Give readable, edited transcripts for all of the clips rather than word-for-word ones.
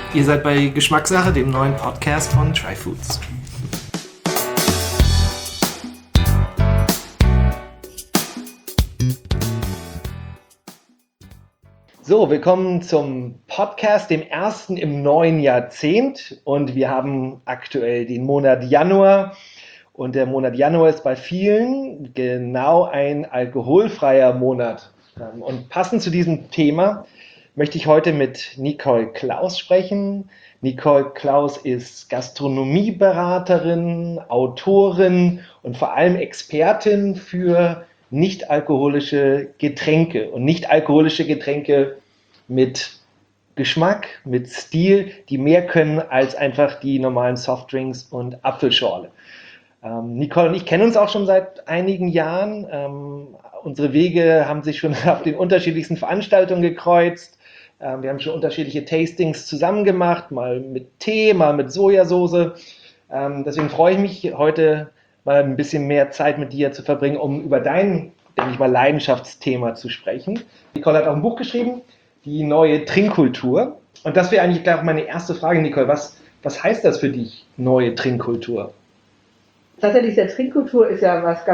Ihr seid bei Geschmackssache, dem neuen Podcast von Tryfoods. So, willkommen zum Podcast, dem ersten im neuen Jahrzehnt. Und wir haben aktuell den Monat Januar. Und der Monat Januar ist bei vielen genau ein alkoholfreier Monat. Und passend zu diesem Thema möchte ich heute mit Nicole Claus sprechen. Nicole Claus ist Gastronomieberaterin, Autorin und vor allem Expertin für nicht-alkoholische Getränke und nicht-alkoholische Getränke mit Geschmack, mit Stil, die mehr können als einfach die normalen Softdrinks und Apfelschorle. Nicole und ich kennen uns auch schon seit einigen Jahren. Unsere Wege haben sich schon auf den unterschiedlichsten Veranstaltungen gekreuzt. Wir haben schon unterschiedliche Tastings zusammen gemacht, mal mit Tee, mal mit Sojasauce. Deswegen freue ich mich, heute mal ein bisschen mehr Zeit mit dir zu verbringen, um über dein, denke ich mal, Leidenschaftsthema zu sprechen. Nicole hat auch ein Buch geschrieben, die neue Trinkkultur. Und das wäre eigentlich gleich auch meine erste Frage, Nicole. Was heißt das für dich, neue Trinkkultur? Tatsächlich, der Trinkkultur ist ja was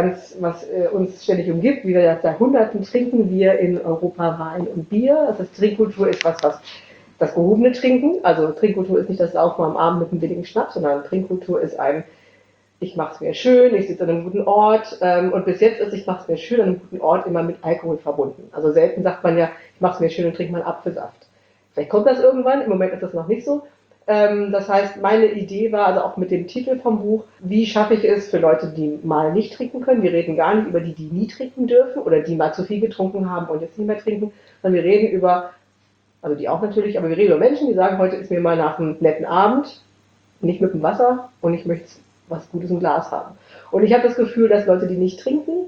uns ständig umgibt. Wie wir seit Jahrhunderten trinken wir in Europa Wein und Bier. Das heißt, Trinkkultur ist was das gehobene Trinken. Also Trinkkultur ist nicht das Saufen am Abend mit einem billigen Schnaps, sondern Trinkkultur ist ich mache es mir schön, ich sitze an einem guten Ort. Und bis jetzt ist ich mache es mir schön an einem guten Ort immer mit Alkohol verbunden. Also selten sagt man ja, ich mache es mir schön und trinke mal Apfelsaft. Vielleicht kommt das irgendwann, im Moment ist das noch nicht so. Das heißt, meine Idee war, also auch mit dem Titel vom Buch, wie schaffe ich es für Leute, die mal nicht trinken können. Wir reden gar nicht über die nie trinken dürfen oder die mal zu viel getrunken haben und jetzt nicht mehr trinken, sondern wir reden über, also die auch natürlich, aber wir reden über Menschen, die sagen, heute ist mir mal nach einem netten Abend, nicht mit dem Wasser und ich möchte was Gutes im Glas haben. Und ich habe das Gefühl, dass Leute, die nicht trinken,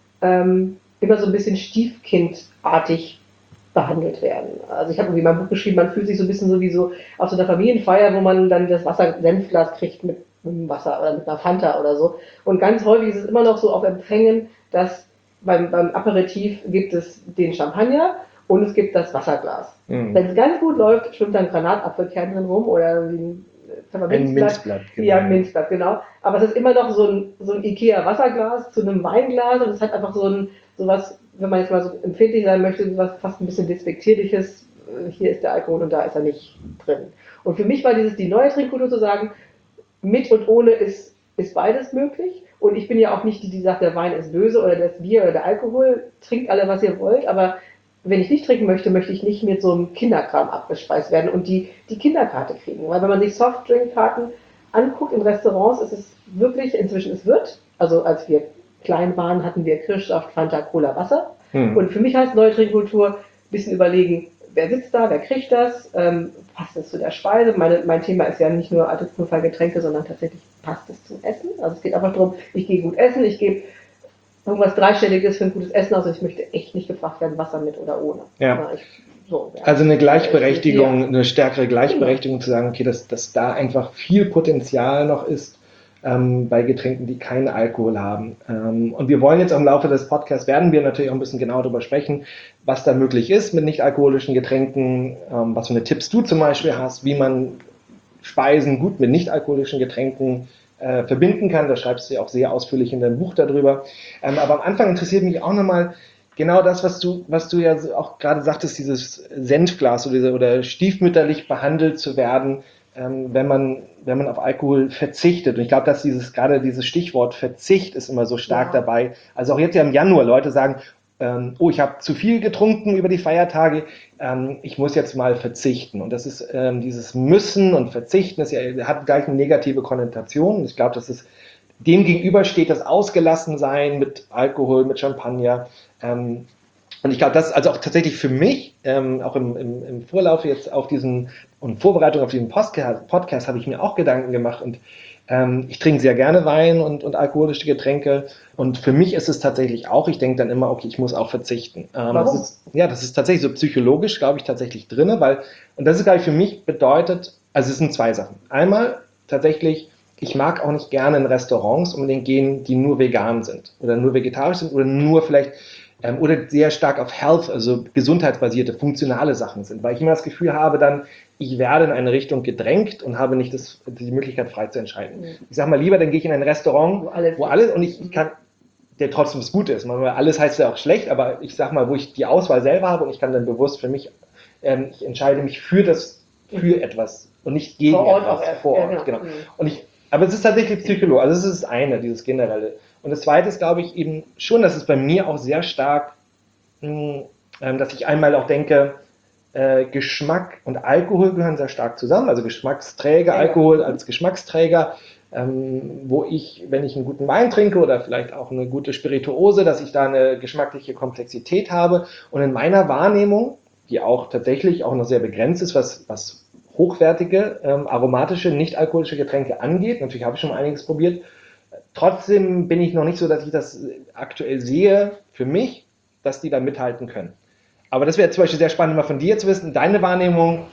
immer so ein bisschen stiefkindartig behandelt werden. Also ich habe irgendwie mein Buch geschrieben, man fühlt sich so ein bisschen sowieso auf so einer Familienfeier, wo man dann das Senfglas kriegt mit einem Wasser oder mit einer Fanta oder so. Und ganz häufig ist es immer noch so auf Empfängen, dass beim Aperitif gibt es den Champagner und es gibt das Wasserglas. Wenn es ganz gut läuft, schwimmt dann Granatapfelkern drin rum oder ein Minzblatt. Genau. Ja, ein Minzblatt, genau. Aber es ist immer noch so ein Ikea-Wasserglas zu einem Weinglas und es hat einfach sowas, wenn man jetzt mal so empfindlich sein möchte, sowas fast ein bisschen despektierliches, hier ist der Alkohol und da ist er nicht drin. Und für mich war die neue Trinkkultur zu sagen, mit und ohne ist beides möglich. Und ich bin ja auch nicht die sagt, der Wein ist böse oder das Bier oder der Alkohol, trinkt alle, was ihr wollt, aber wenn ich nicht trinken möchte, möchte ich nicht mit so einem Kinderkram abgespeist werden und die Kinderkarte kriegen. Weil wenn man sich Softdrinkkarten anguckt in Restaurants, ist es wirklich, inzwischen es wird, also als wir klein waren, hatten wir Kirschsaft, Fanta, Cola, Wasser. Und für mich heißt neue Trinkkultur, ein bisschen überlegen, wer sitzt da, wer kriegt das, passt es zu der Speise. Mein Thema ist ja nicht nur Alkoholfreie sondern tatsächlich passt es zum Essen. Also es geht einfach darum, ich gehe gut essen, ich gebe irgendwas Dreistelliges für ein gutes Essen aus und ich möchte echt nicht gefragt werden, Wasser mit oder ohne. Ja. Also eine Gleichberechtigung, eine stärkere Gleichberechtigung zu sagen, okay, dass da einfach viel Potenzial noch ist bei Getränken, die keinen Alkohol haben. Und wir wollen jetzt im Laufe des Podcasts, werden wir natürlich auch ein bisschen genauer darüber sprechen, was da möglich ist mit nicht-alkoholischen Getränken, was für eine Tipps du zum Beispiel hast, wie man Speisen gut mit nicht-alkoholischen Getränken verbinden kann. Da schreibst du ja auch sehr ausführlich in deinem Buch darüber. Aber am Anfang interessiert mich auch nochmal genau das, was du ja auch gerade sagtest, dieses Senfglas oder stiefmütterlich behandelt zu werden, wenn man auf Alkohol verzichtet. Und ich glaube, dass gerade dieses Stichwort Verzicht ist immer so stark dabei. Also auch jetzt ja im Januar Leute sagen, ich habe zu viel getrunken über die Feiertage, ich muss jetzt mal verzichten. Und das ist dieses Müssen und Verzichten, hat gleich eine negative Konnotation. Und ich glaube, dass es dem gegenüber steht das Ausgelassensein mit Alkohol, mit Champagner. Und ich glaube, das ist also auch tatsächlich für mich, auch im Vorlauf jetzt auf und Vorbereitung auf diesen Podcast habe ich mir auch Gedanken gemacht und ich trinke sehr gerne Wein und alkoholische Getränke und für mich ist es tatsächlich auch, ich denke dann immer, okay, ich muss auch verzichten. Warum? Das ist tatsächlich so psychologisch, glaube ich, tatsächlich drin, und das ist, glaube ich, für mich bedeutet, also es sind zwei Sachen. Einmal tatsächlich, ich mag auch nicht gerne in Restaurants unbedingt gehen, die nur vegan sind oder nur vegetarisch sind oder nur vielleicht oder sehr stark auf Health, also gesundheitsbasierte, funktionale Sachen sind, weil ich immer das Gefühl habe dann, ich werde in eine Richtung gedrängt und habe nicht die Möglichkeit frei zu entscheiden. Ich sage mal lieber, dann gehe ich in ein Restaurant, wo alles und ich kann, der trotzdem das Gute ist. Alles heißt ja auch schlecht, aber ich sag mal, wo ich die Auswahl selber habe und ich kann dann bewusst für mich, ich entscheide mich für etwas und nicht gegen etwas vor Ort. Genau. Aber es ist tatsächlich Psychologie, also es ist das eine, dieses Generelle. Und das zweite ist, glaube ich, eben schon, dass es bei mir auch sehr stark, dass ich einmal auch denke, Geschmack und Alkohol gehören sehr stark zusammen, also Geschmacksträger, Alkohol als Geschmacksträger, wo ich, wenn ich einen guten Wein trinke oder vielleicht auch eine gute Spirituose, dass ich da eine geschmackliche Komplexität habe und in meiner Wahrnehmung, die auch tatsächlich auch noch sehr begrenzt ist, was hochwertige, aromatische, nicht alkoholische Getränke angeht, natürlich habe ich schon einiges probiert, trotzdem bin ich noch nicht so, dass ich das aktuell sehe für mich, dass die da mithalten können. Aber das wäre zum Beispiel sehr spannend, mal von dir zu wissen, deine Wahrnehmung,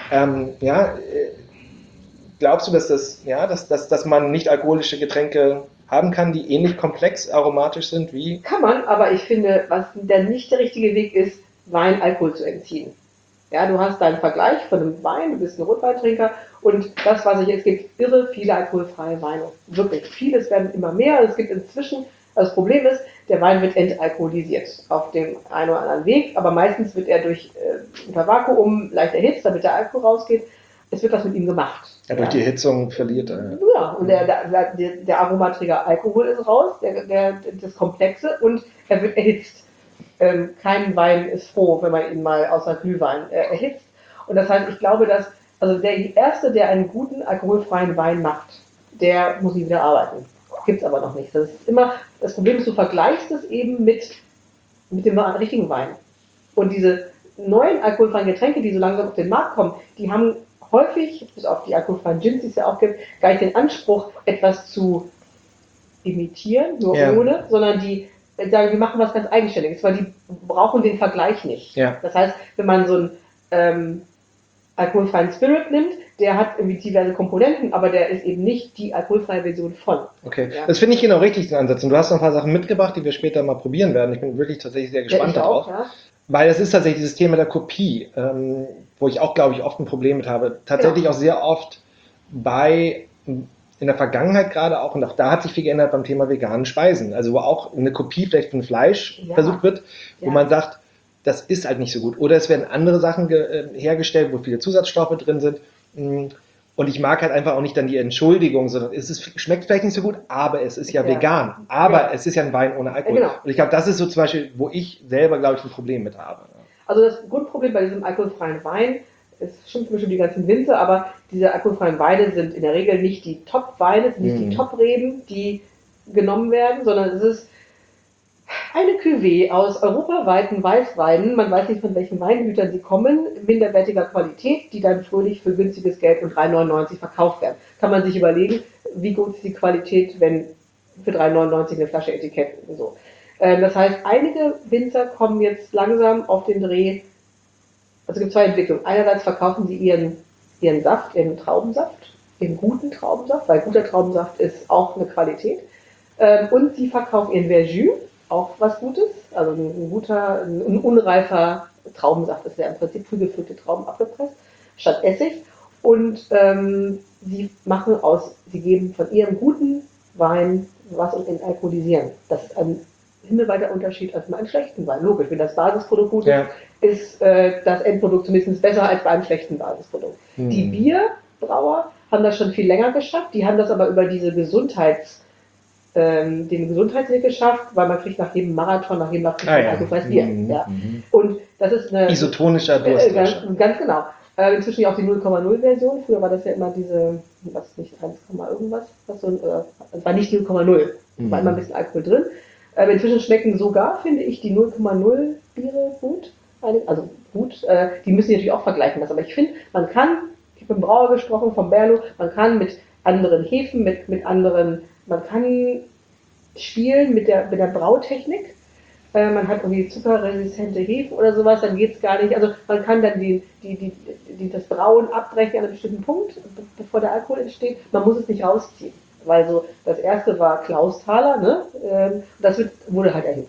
glaubst du, dass man nicht alkoholische Getränke haben kann, die ähnlich komplex aromatisch sind wie? Kann man, aber ich finde, was der nicht der richtige Weg ist, Wein Alkohol zu entziehen. Ja, du hast deinen Vergleich von einem Wein, du bist ein Rotweintrinker und es gibt irre viele alkoholfreie Weine. Wirklich, vieles werden immer mehr. Es gibt inzwischen, das Problem ist, der Wein wird entalkoholisiert auf dem einen oder anderen Weg, aber meistens wird er unter Vakuum leicht erhitzt, damit der Alkohol rausgeht. Es wird was mit ihm gemacht. Ja, durch die Erhitzung verliert er. Ja, und der Aromaträger Alkohol ist raus, das Komplexe, und er wird erhitzt. Kein Wein ist froh, wenn man ihn mal außer Glühwein erhitzt. Und das heißt, ich glaube, dass der Erste, der einen guten alkoholfreien Wein macht, der muss nie wieder arbeiten. Gibt es aber noch nicht. Das Problem ist, du vergleichst es eben mit dem richtigen Wein. Und diese neuen alkoholfreien Getränke, die so langsam auf den Markt kommen, die haben häufig, bis auf die alkoholfreien Gins, die es ja auch gibt, gar nicht den Anspruch, etwas zu imitieren, nur ohne, sondern die sagen, wir machen was ganz Eigenständiges, weil die brauchen den Vergleich nicht. Ja. Das heißt, wenn man so einen alkoholfreien Spirit nimmt, der hat irgendwie diverse Komponenten, aber der ist eben nicht die alkoholfreie Version von. Okay, das finde ich genau richtig, den Ansatz. Und du hast noch ein paar Sachen mitgebracht, die wir später mal probieren werden. Ich bin wirklich tatsächlich sehr gespannt darauf. Ja. Weil es ist tatsächlich dieses Thema der Kopie, wo ich auch, glaube ich, oft ein Problem mit habe. Tatsächlich auch sehr oft in der Vergangenheit gerade auch, und auch da hat sich viel geändert beim Thema veganen Speisen. Also wo auch eine Kopie vielleicht von Fleisch versucht wird, wo man sagt, das ist halt nicht so gut. Oder es werden andere Sachen hergestellt, wo viele Zusatzstoffe drin sind. Und ich mag halt einfach auch nicht dann die Entschuldigung, sondern schmeckt vielleicht nicht so gut, aber es ist ja vegan. Aber es ist ja ein Wein ohne Alkohol. Genau. Und ich glaube, das ist so zum Beispiel, wo ich selber, glaube ich, ein Problem mit habe. Also das Grundproblem bei diesem alkoholfreien Wein, es stimmt bestimmt die ganzen Winzer, aber diese alkoholfreien Weine sind in der Regel nicht die Top-Weine, nicht die Top-Reben, die genommen werden, sondern es ist eine Cuvée aus europaweiten Weißweinen, man weiß nicht, von welchen Weingütern sie kommen, minderwertiger Qualität, die dann fröhlich für günstiges Geld und 3,99 verkauft werden. Kann man sich überlegen, wie gut ist die Qualität, wenn für 3,99 eine Flasche Etikett so. Das heißt, einige Winzer kommen jetzt langsam auf den Dreh. Also es gibt zwei Entwicklungen. Einerseits verkaufen sie ihren Saft, ihren Traubensaft, ihren guten Traubensaft, weil guter Traubensaft ist auch eine Qualität. Und sie verkaufen ihren Verjus, auch was Gutes. Also ein unreifer Traubensaft ist ja im Prinzip früh gefüllte Trauben abgepresst, statt Essig. Und sie geben von ihrem guten Wein was und entalkoholisieren. Das ist ein himmelweiter Unterschied als bei einem schlechten Wein. Logisch, wenn das Basisprodukt gut ist, das Endprodukt zumindest besser als bei einem schlechten Basisprodukt. Die Bierbrauer haben das schon viel länger geschafft, die haben das aber über den Gesundheitsweg geschafft, weil man kriegt nach jedem Marathon, nach jedem alkoholfreies Bier. Ja. Und das ist eine isotonischer Durst. Ganz genau. Inzwischen auch die 0,0 Version. Früher war das ja immer diese, was nicht 1, irgendwas, das war nicht 0,0, war immer ein bisschen Alkohol drin. Inzwischen schmecken sogar, finde ich, die 0,0 Biere gut. Also gut, die müssen natürlich auch vergleichen lassen. Aber ich finde, ich habe mit dem Brauer gesprochen, vom Berlo, man kann mit anderen Hefen, man kann spielen mit der Brautechnik. Man hat irgendwie zuckerresistente Hefen oder sowas, dann geht es gar nicht. Also man kann dann das Brauen abbrechen an einem bestimmten Punkt, bevor der Alkohol entsteht. Man muss es nicht rausziehen. Weil so das erste war Klausthaler, ne? Das wurde halt erhitzt.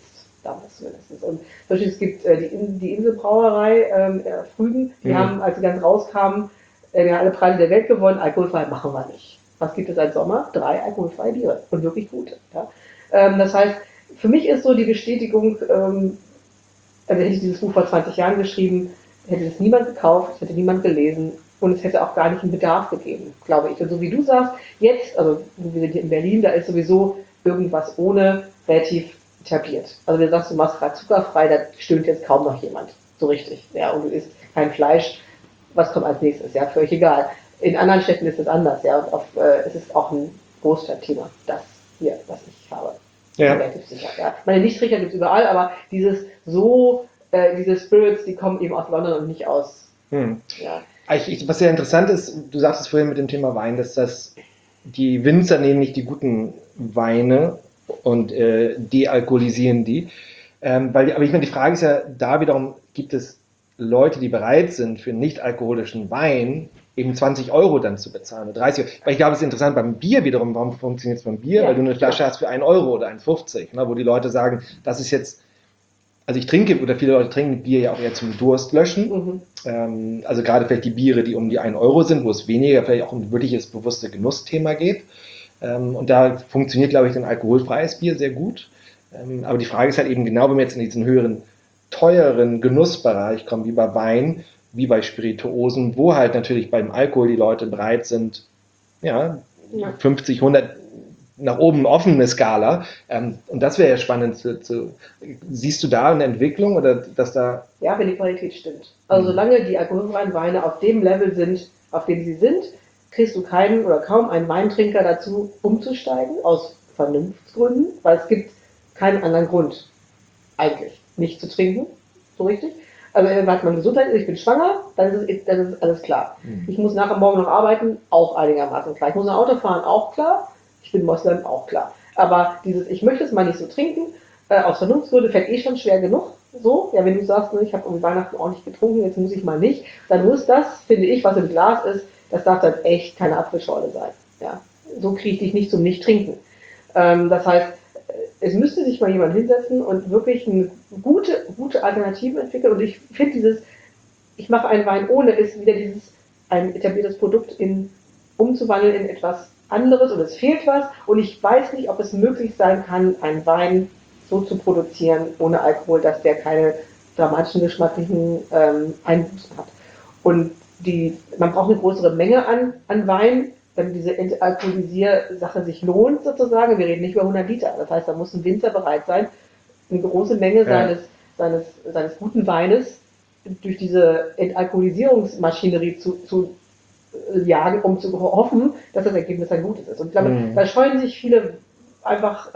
damals zumindest. Und zum Beispiel es gibt die Inselbrauerei Früden, die haben, als sie ganz rauskamen, alle Preise der Welt gewonnen, alkoholfrei machen wir nicht. Was gibt es seit Sommer? 3 alkoholfreie Biere und wirklich gute. Ja? Das heißt, für mich ist so die Bestätigung, also hätte ich dieses Buch vor 20 Jahren geschrieben, hätte es niemand gekauft, es hätte niemand gelesen und es hätte auch gar nicht einen Bedarf gegeben, glaube ich. Und so wie du sagst, jetzt, also wir sind hier in Berlin, da ist sowieso irgendwas ohne relativ etabliert. Also wenn du sagst, du machst gerade zuckerfrei, da stöhnt jetzt kaum noch jemand. So richtig. Ja, und du isst kein Fleisch, was kommt als nächstes? Ja, völlig egal. In anderen Städten ist es anders, ja, und es ist auch ein Großstadtthema, das hier, was ich habe. Ja. Relativ sicher, ja. Meine Nichttrinker gibt es überall, aber diese Spirits, die kommen eben aus London und nicht aus. Ja. Was sehr interessant ist, du sagst es vorhin mit dem Thema Wein, dass die Winzer nehmen nicht die guten Weine und dealkoholisieren die. Aber ich meine, die Frage ist ja, da wiederum gibt es Leute, die bereit sind, für nicht-alkoholischen Wein eben 20 € dann zu bezahlen oder 30 €. Weil ich glaube, es ist interessant beim Bier wiederum, warum funktioniert es beim Bier? Ja, weil du eine Flasche hast für 1 € oder 1,50 €, ne, wo die Leute sagen, das ist jetzt, also ich trinke, oder viele Leute trinken Bier ja auch eher zum Durstlöschen. Also gerade vielleicht die Biere, die um die 1 € sind, wo es weniger vielleicht auch um ein wirkliches, bewusste Genussthema geht. Und da funktioniert, glaube ich, ein alkoholfreies Bier sehr gut. Aber die Frage ist halt eben genau, wenn wir jetzt in diesen höheren, teureren Genussbereich kommen, wie bei Wein, wie bei Spirituosen, wo halt natürlich beim Alkohol die Leute bereit sind, 50, 100 nach oben offene Skala. Und das wäre ja spannend. Siehst du da eine Entwicklung oder dass da... Ja, wenn die Qualität stimmt. Also solange die alkoholfreien Weine auf dem Level sind, auf dem sie sind, kriegst du keinen oder kaum einen Weintrinker dazu, umzusteigen, aus Vernunftsgründen, weil es gibt keinen anderen Grund, eigentlich, nicht zu trinken, so richtig. Also wenn man Gesundheit ist, ich bin schwanger, dann ist alles klar. Ich muss nachher morgen noch arbeiten, auch einigermaßen klar. Ich muss ein Auto fahren, auch klar. Ich bin Moslem, auch klar. Aber ich möchte es mal nicht so trinken, aus Vernunftsgründen fällt schon schwer genug. So, ja, wenn du sagst, ich habe um Weihnachten ordentlich getrunken, jetzt muss ich mal nicht, dann muss das, finde ich, was im Glas ist, das darf dann echt keine Apfelschorle sein. Ja, so kriege ich dich nicht zum Nicht-Trinken. Das heißt, es müsste sich mal jemand hinsetzen und wirklich eine gute Alternative entwickeln. Und ich finde ich mache einen Wein ohne, ist wieder ein etabliertes Produkt umzuwandeln in etwas anderes und es fehlt was. Und ich weiß nicht, ob es möglich sein kann, einen Wein so zu produzieren ohne Alkohol, dass der keine dramatischen geschmacklichen Einbußen hat. Und man braucht eine größere Menge an Wein, wenn diese Entalkoholisier-Sache sich lohnt, sozusagen. Wir reden nicht über 100 Liter. Das heißt, da muss ein Winzer bereit sein, eine große Menge seines guten Weines durch diese Entalkoholisierungsmaschinerie zu jagen, um zu hoffen, dass das Ergebnis ein gutes ist. Und ich glaube, da scheuen sich viele einfach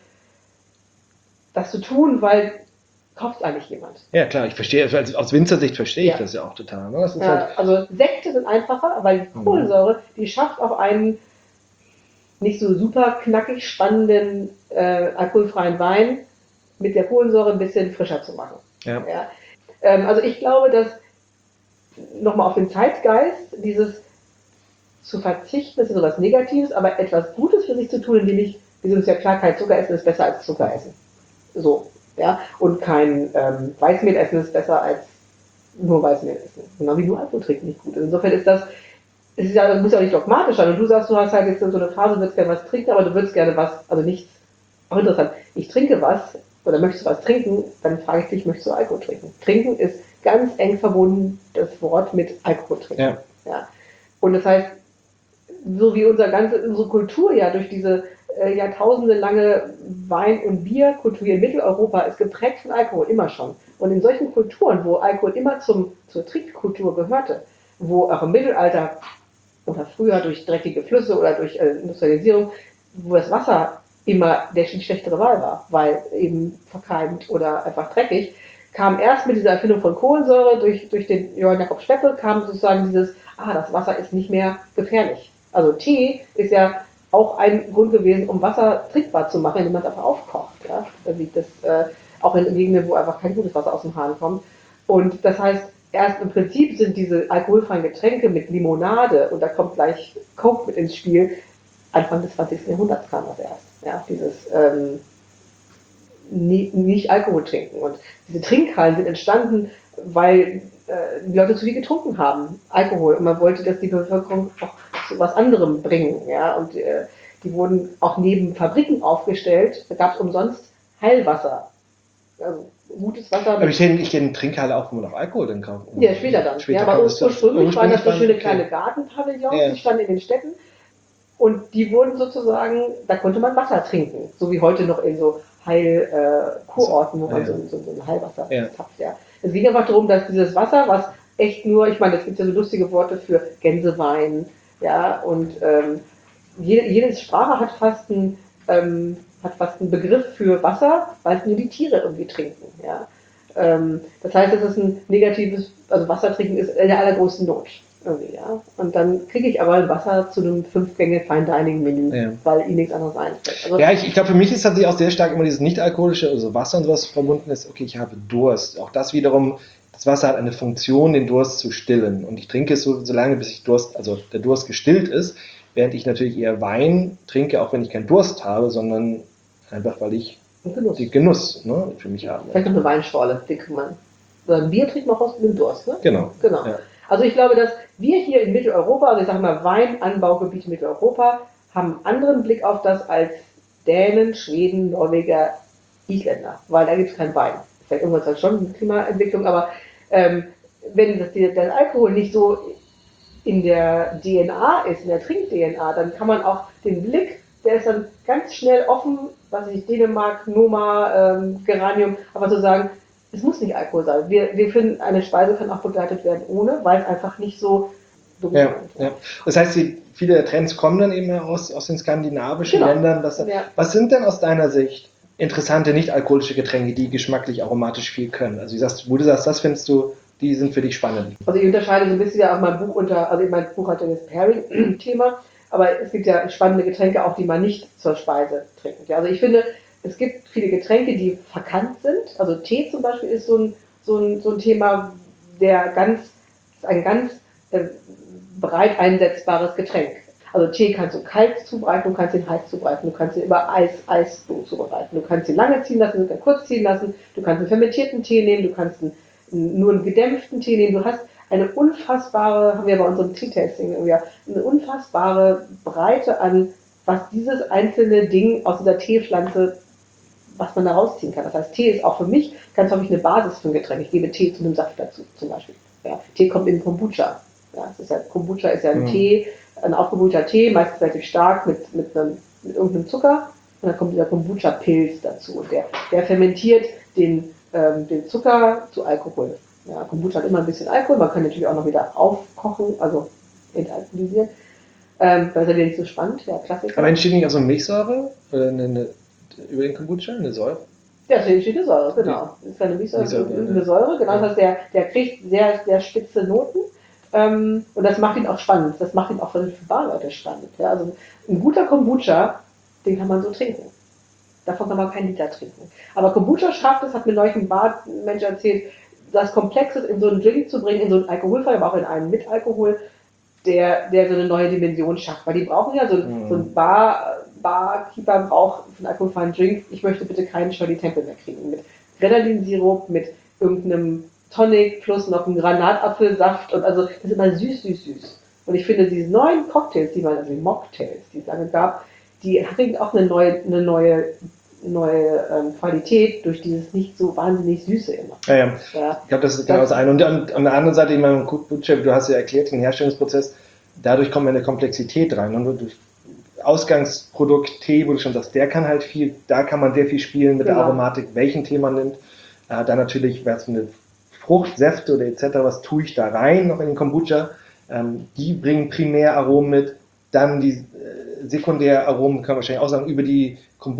das zu tun, weil kauft eigentlich jemand. Ja, klar, ich verstehe, also aus Winzersicht verstehe ich das ja auch total. Ne? Das ist also Sekte sind einfacher, weil die Kohlensäure, die schafft auch einen nicht so super knackig spannenden alkoholfreien Wein mit der Kohlensäure ein bisschen frischer zu machen. Ja. Also ich glaube, dass nochmal auf den Zeitgeist, dieses zu verzichten, das ist so was Negatives, aber etwas Gutes für sich zu tun, indem wir sind uns ja klar, kein Zucker essen ist besser als Zucker essen. So. Ja, und kein Weißmehl essen ist besser als nur Weißmehl essen. Genau wie nur Alkohol trinken nicht gut. Insofern das muss ja auch nicht dogmatisch sein. Und du sagst, du hast halt jetzt so eine Phase, du würdest gerne was trinken, aber du würdest gerne was, also nichts, auch interessant, ich trinke was, oder möchtest du was trinken, dann frage ich dich, möchtest du Alkohol trinken? Trinken ist ganz eng verbunden, das Wort mit Alkohol trinken. Ja. Und das heißt, so wie unsere Kultur ja durch diese jahrtausendelange Wein- und Bierkultur in Mitteleuropa ist geprägt von Alkohol, immer schon. Und in solchen Kulturen, wo Alkohol immer zur Trinkkultur gehörte, wo auch im Mittelalter oder früher durch dreckige Flüsse oder durch Industrialisierung, wo das Wasser immer die schlechtere Wahl war, weil eben verkeimt oder einfach dreckig, kam erst mit dieser Erfindung von Kohlensäure durch den Johann Jakob Schweppe, kam sozusagen das Wasser ist nicht mehr gefährlich. Also Tee ist ja auch ein Grund gewesen, um Wasser trinkbar zu machen, indem man es einfach aufkocht. Ja? Auch in Gegenden, wo einfach kein gutes Wasser aus dem Hahn kommt. Und das heißt, erst im Prinzip sind diese alkoholfreien Getränke mit Limonade, und da kommt gleich Coke mit ins Spiel, Anfang des 20. Jahrhunderts kam das erst. Ja? nicht Alkohol trinken. Und diese Trinkhallen sind entstanden, weil die Leute zu viel getrunken haben, Alkohol. Und man wollte, dass die Bevölkerung auch zu was anderem bringen. Ja? Und die wurden auch neben Fabriken aufgestellt. Da gab es umsonst Heilwasser. Also gutes Wasser. Aber ich kenne Trinkhalle auch, wo man auch Alkohol dann kauft. Ja, später dann. Später aber ursprünglich waren das so schöne kleine Gartenpavillons, die standen in den Städten. Und die wurden sozusagen, da konnte man Wasser trinken. So wie heute noch in so Heilkurorten, wo man so ein Heilwasser tapft. Ja. Es ging einfach darum, dass dieses Wasser, was echt nur, ich meine, es gibt ja so lustige Worte für Gänsewein, ja, und jede Sprache hat fast einen Begriff für Wasser, weil es nur die Tiere irgendwie trinken, ja. Das heißt, es ist ein negatives, also Wasser trinken ist in der allergrößten Not. Irgendwie, ja. Und dann kriege ich aber ein Wasser zu einem 5-Gänge-Fine-Dining-Menü, weil ihnen nichts anderes einfällt. Also ja, ich glaube, für mich ist tatsächlich auch sehr stark immer dieses nicht-alkoholische, also Wasser und sowas verbunden ist, okay, ich habe Durst. Auch das wiederum, das Wasser hat eine Funktion, den Durst zu stillen. Und ich trinke es so lange, bis der Durst gestillt ist, während ich natürlich eher Wein trinke, auch wenn ich keinen Durst habe, sondern einfach, weil ich den Genuss für mich habe. Vielleicht noch eine Weinschorle, trinkt man. Oder ein Bier trinkt man auch aus dem Durst, ne? Genau. Ja. Also ich glaube, dass wir hier in Mitteleuropa, also ich sage mal Weinanbaugebiete Mitteleuropa, haben einen anderen Blick auf das als Dänen, Schweden, Norweger, Isländer, weil da gibt es keinen Wein. Vielleicht irgendwann halt schon eine Klimaentwicklung, aber wenn der Alkohol nicht so in der DNA ist, in der Trink-DNA, dann kann man auch den Blick, der ist dann ganz schnell offen, was weiß ich, Dänemark, Noma, Geranium, aber zu sagen, es muss nicht Alkohol sein. Wir finden, eine Speise kann auch begleitet werden ohne, weil es einfach nicht so dominant ist. Ja. Das heißt, viele der Trends kommen dann eben aus den skandinavischen Ländern. Was sind denn aus deiner Sicht interessante nicht-alkoholische Getränke, die geschmacklich aromatisch viel können? Also wo du sagst, das findest du, die sind für dich spannend. Also ich unterscheide so ein bisschen ja auch mein Buch mein Buch hat ja das Pairing-Thema, aber es gibt ja spannende Getränke auch, die man nicht zur Speise trinkt. Ja, also ich finde, es gibt viele Getränke, die verkannt sind. Also Tee zum Beispiel ist so ein Thema, ein ganz breit einsetzbares Getränk. Also Tee kannst du kalt zubereiten, du kannst ihn heiß zubereiten, du kannst ihn über Eis zubereiten, du kannst ihn lange ziehen lassen, du kannst kurz ziehen lassen, du kannst einen fermentierten Tee nehmen, du kannst nur einen gedämpften Tee nehmen. Du hast eine unfassbare, haben wir bei unserem Tea-Tasting eine unfassbare Breite an, was dieses einzelne Ding aus dieser Teepflanze, was man da rausziehen kann. Das heißt, Tee ist auch für mich ganz häufig eine Basis für ein Getränk. Ich gebe Tee zu einem Saft dazu, zum Beispiel. Ja, Tee kommt in Kombucha. Ja, Kombucha ist ja ein Tee, ein aufgebrühter Tee, meistens relativ stark mit irgendeinem Zucker. Und dann kommt dieser Kombucha-Pilz dazu. Und der fermentiert den Zucker zu Alkohol. Ja, Kombucha hat immer ein bisschen Alkohol, man kann natürlich auch noch wieder aufkochen, also entalkoholisieren. Das ist ja nicht so spannend, ja, Klassiker. Aber entsteht nicht auch so eine Milchsäure über den Kombucha, eine Säure? Ja, es entsteht eine Säure, genau. Das ist eine Milchsäure, eine Säure, genau. Das heißt, der kriegt sehr, sehr spitze Noten. Und das macht ihn auch spannend. Das macht ihn auch für Barleute spannend. Ja, also ein guter Kombucha, den kann man so trinken. Davon kann man keinen Liter trinken. Aber Kombucha schafft es, hat mir neulich ein Barmensch erzählt, das Komplexes in so einen Drink zu bringen, in so einen alkoholfrei, aber auch in einen mit Alkohol, der so eine neue Dimension schafft. Weil die brauchen ja so ein Barkeeper braucht für einen alkoholfreien Drink, ich möchte bitte keinen Shirley Temple mehr kriegen. Mit Grenadinsirup, mit irgendeinem Tonic plus noch einen Granatapfelsaft und also das ist immer süß. Und ich finde, diese neuen Cocktails, die Mocktails, die es lange gab, die bringen auch eine neue Qualität durch dieses nicht so wahnsinnig Süße immer. Ja. Ich glaube, das ist genau das eine. Und an der anderen Seite, ich meine, Kombucha, du hast ja erklärt, den Herstellungsprozess, dadurch kommt eine Komplexität rein. Und durch Ausgangsprodukt Tee, wo du schon sagst, der kann halt viel, da kann man sehr viel spielen mit der Aromatik, welchen Tee man nimmt. Dann natürlich, was für eine Frucht, Säfte oder etc., was tue ich da rein noch in den Kombucha. Die bringen Primäraromen mit. Dann die Sekundäraromen, kann man wahrscheinlich auch sagen, über die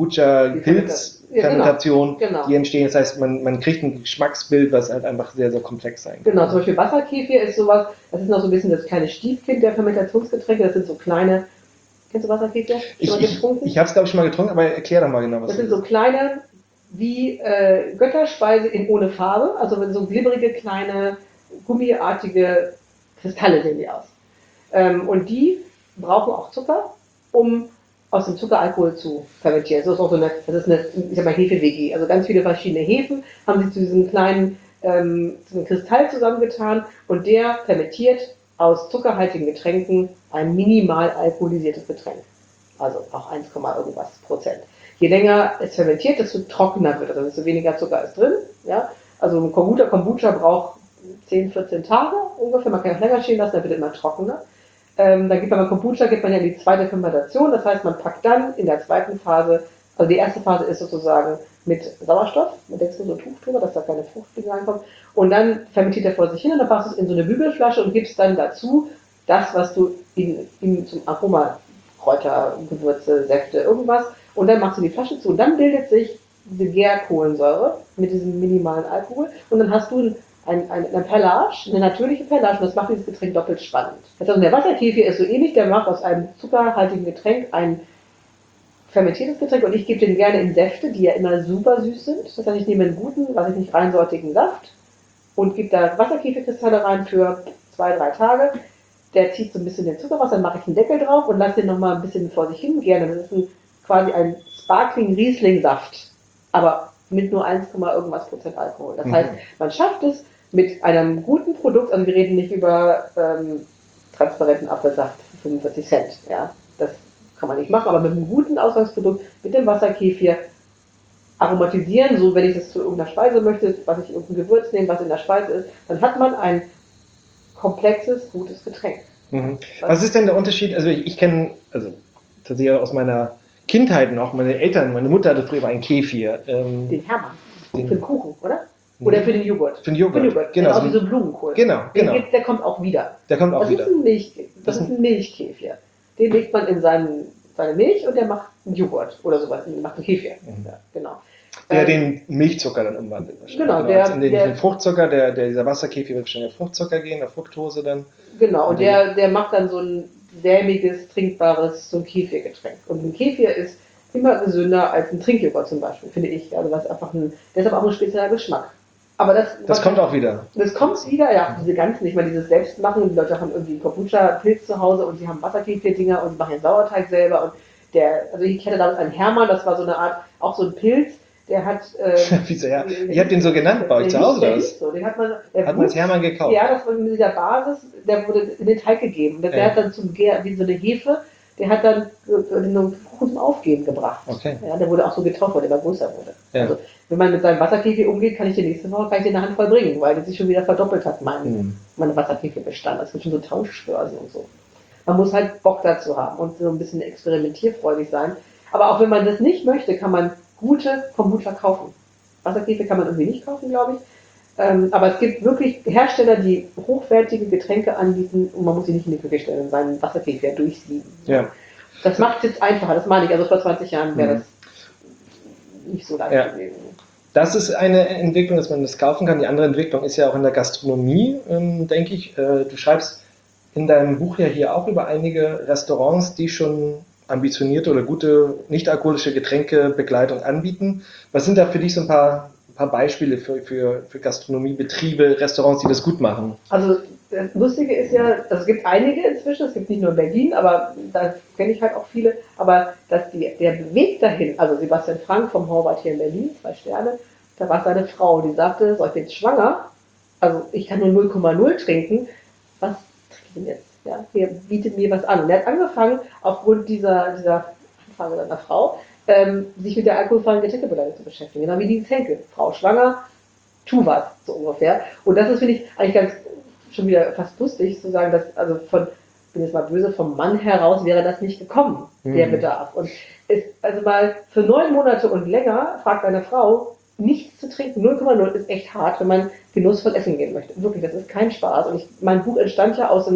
Kombucha-Pilzfermentation, die entstehen. Das heißt, man kriegt ein Geschmacksbild, was halt einfach sehr, sehr komplex sein kann. Genau, zum Beispiel Wasserkefir ist sowas, das ist noch so ein bisschen das kleine Stiefkind der Fermentationsgetränke, das sind so kleine, kennst du Wasserkefir? Ich habe es, glaube ich, schon mal getrunken, aber erklär doch mal genau, was das sind. So kleine, wie Götterspeise in ohne Farbe, also so glibberige, kleine, gummiartige Kristalle sehen die aus. Und die brauchen auch Zucker, um aus dem Zucker Alkohol zu fermentieren. Das ist auch das ist eine, ich sag mal, Hefe-WG. Also ganz viele verschiedene Hefen haben sie zu diesem kleinen zu einem Kristall zusammengetan und der fermentiert aus zuckerhaltigen Getränken ein minimal alkoholisiertes Getränk. Also auch 1, irgendwas Prozent. Je länger es fermentiert, desto trockener wird es, desto weniger Zucker ist drin. Ja? Also ein Kombucha braucht 10, 14 Tage ungefähr. Man kann auch länger stehen lassen, dann wird es immer trockener. Dann gibt man Kombucha, gibt man ja die zweite Fermentation. Das heißt, man packt dann in der zweiten Phase, also die erste Phase ist sozusagen mit Sauerstoff, man denkt so ein Tuch drüber, dass da keine Fruchtfliegen reinkommt. Und dann fermentiert er vor sich hin und dann machst du es in so eine Bügelflasche und gibst dann dazu das, was du zum Aroma, Kräuter, Gewürze, Säfte, irgendwas. Und dann machst du die Flasche zu und dann bildet sich diese Gärkohlensäure mit diesem minimalen Alkohol und dann hast du eine Perlage, eine natürliche Perlage, und das macht dieses Getränk doppelt spannend. Das heißt, der Wasserkefir ist so ähnlich, der macht aus einem zuckerhaltigen Getränk ein fermentiertes Getränk und ich gebe den gerne in Säfte, die ja immer super süß sind. Das heißt, ich nehme einen guten, reinsortigen Saft und gebe da Wasserkefirkristalle rein für 2, 3 Tage. Der zieht so ein bisschen den Zucker raus, dann mache ich einen Deckel drauf und lasse den nochmal ein bisschen vor sich hin gären. Das ist quasi ein Sparkling Riesling Saft, aber mit nur 1, irgendwas Prozent Alkohol. Das heißt, man schafft es mit einem guten Produkt, also wir reden nicht über transparenten Apfelsaft für 45 Cent, ja, das kann man nicht machen, aber mit einem guten Ausgangsprodukt, mit dem Wasserkefir, aromatisieren, so wenn ich das zu irgendeiner Speise möchte, was ich irgendein Gewürz nehme, was in der Speise ist, dann hat man ein komplexes, gutes Getränk. Was ist denn der Unterschied? Also ich kenne, also tatsächlich aus meiner Kindheit noch, meine Eltern, meine Mutter hatte früher einen Kefir. Den Hermann. Für den Kuchen, oder? Oder für den Joghurt. Für den Joghurt, genau. Auch wie so ein Blumenkohl. Genau. Der kommt auch wieder. Der kommt auch wieder. Das ist ein Milchkefir. Den legt man in seine Milch und der macht einen Joghurt oder sowas. Der macht einen Kefir. Ja, genau. Der den Milchzucker dann umwandelt. Genau. Den Fruchtzucker, dieser Wasserkefir wird wahrscheinlich Fruchtzucker gehen, der Fructose dann. Genau, und der macht dann so ein sämiges, trinkbares, so ein Kefirgetränk. Und ein Kefir ist immer gesünder als ein Trinkjoghurt zum Beispiel, finde ich. Also was einfach deshalb auch ein spezieller Geschmack. Aber das kommt auch wieder. Das kommt wieder, ja, diese ganzen, nicht mal dieses Selbstmachen. Die Leute haben irgendwie Kombucha-Pilz zu Hause und die haben Wasserkefir-Dinger und machen den Sauerteig selber. Und also ich hatte damals einen Hermann, das war so eine Art, auch so ein Pilz, der hat. Wieso, ja? Ihr habt den so genannt bei euch zu Hause, oder was? So. Den hat man als Hermann gekauft? Ja, das war mit dieser Basis, der wurde in den Teig gegeben. Der hat dann zum Gär, wie so eine Hefe, der hat dann den Kuchen zum Aufgeben gebracht. Okay. Ja, der wurde auch so getauft, weil der immer größer wurde. Ja. Also, wenn man mit seinem Wasserkefir umgeht, kann ich die nächste Woche in eine Hand voll bringen, weil der sich schon wieder verdoppelt hat, meine Wasserkefirbestand. Es gibt schon so Tauschbörsen und so. Man muss halt Bock dazu haben und so ein bisschen experimentierfreudig sein. Aber auch wenn man das nicht möchte, kann man gute Kombucha kaufen. Wasserkefir kann man irgendwie nicht kaufen, glaube ich. Aber es gibt wirklich Hersteller, die hochwertige Getränke anbieten und man muss sie nicht in die Küche stellen und seinen Wasserkefir durchsieben. Ja. Das macht es jetzt einfacher, das meine ich. Also vor 20 Jahren wäre das nicht so leicht gewesen. Das ist eine Entwicklung, dass man das kaufen kann. Die andere Entwicklung ist ja auch in der Gastronomie, denke ich. Du schreibst in deinem Buch ja hier auch über einige Restaurants, die schon ambitionierte oder gute nicht-alkoholische Getränkebegleitung anbieten. Was sind da für dich so ein paar Beispiele für Gastronomiebetriebe, Restaurants, die das gut machen? Also das Lustige ist ja, es gibt einige inzwischen, es gibt nicht nur in Berlin, aber da kenne ich halt auch viele, aber dass der Weg dahin, also Sebastian Frank vom Horvath hier in Berlin, 2 Sterne, da war seine Frau, die sagte, so, ich bin schwanger, also ich kann nur 0,0 trinken, was trinke ich denn jetzt? Ja, der bietet mir was an. Und er hat angefangen, aufgrund dieser Anfrage seiner Frau, sich mit der alkoholfreien Getränkebegleitung zu beschäftigen. Genau wie die Henkel. Frau schwanger, tu was, so ungefähr. Und das ist, finde ich, eigentlich schon wieder fast lustig zu sagen, dass, also bin jetzt mal böse, vom Mann heraus wäre das nicht gekommen, der Bedarf. Und also mal für 9 Monate und länger fragt eine Frau, nichts zu trinken, 0,0 ist echt hart, wenn man genussvoll essen gehen möchte. Wirklich, das ist kein Spaß. Und mein Buch entstand ja aus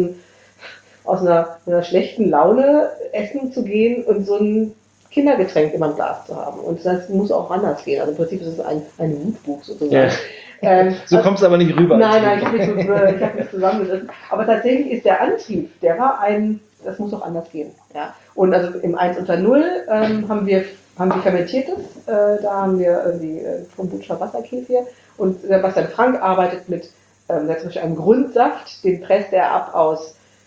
einer schlechten Laune, essen zu gehen und so ein Kindergetränk immer im Glas zu haben. Und das muss auch anders gehen. Also im Prinzip ist es ein Wutbuch sozusagen. Ja. So kommt es aber nicht rüber. Nein, ich habe nicht zusammengerissen. Aber tatsächlich ist der Antrieb, das muss auch anders gehen. Ja. Und also im 1 unter 0 haben wir fermentiertes, da haben wir irgendwie Kombucha Wasserkefir und Sebastian Frank arbeitet mit zum Beispiel einem Grundsaft, den presst er ab aus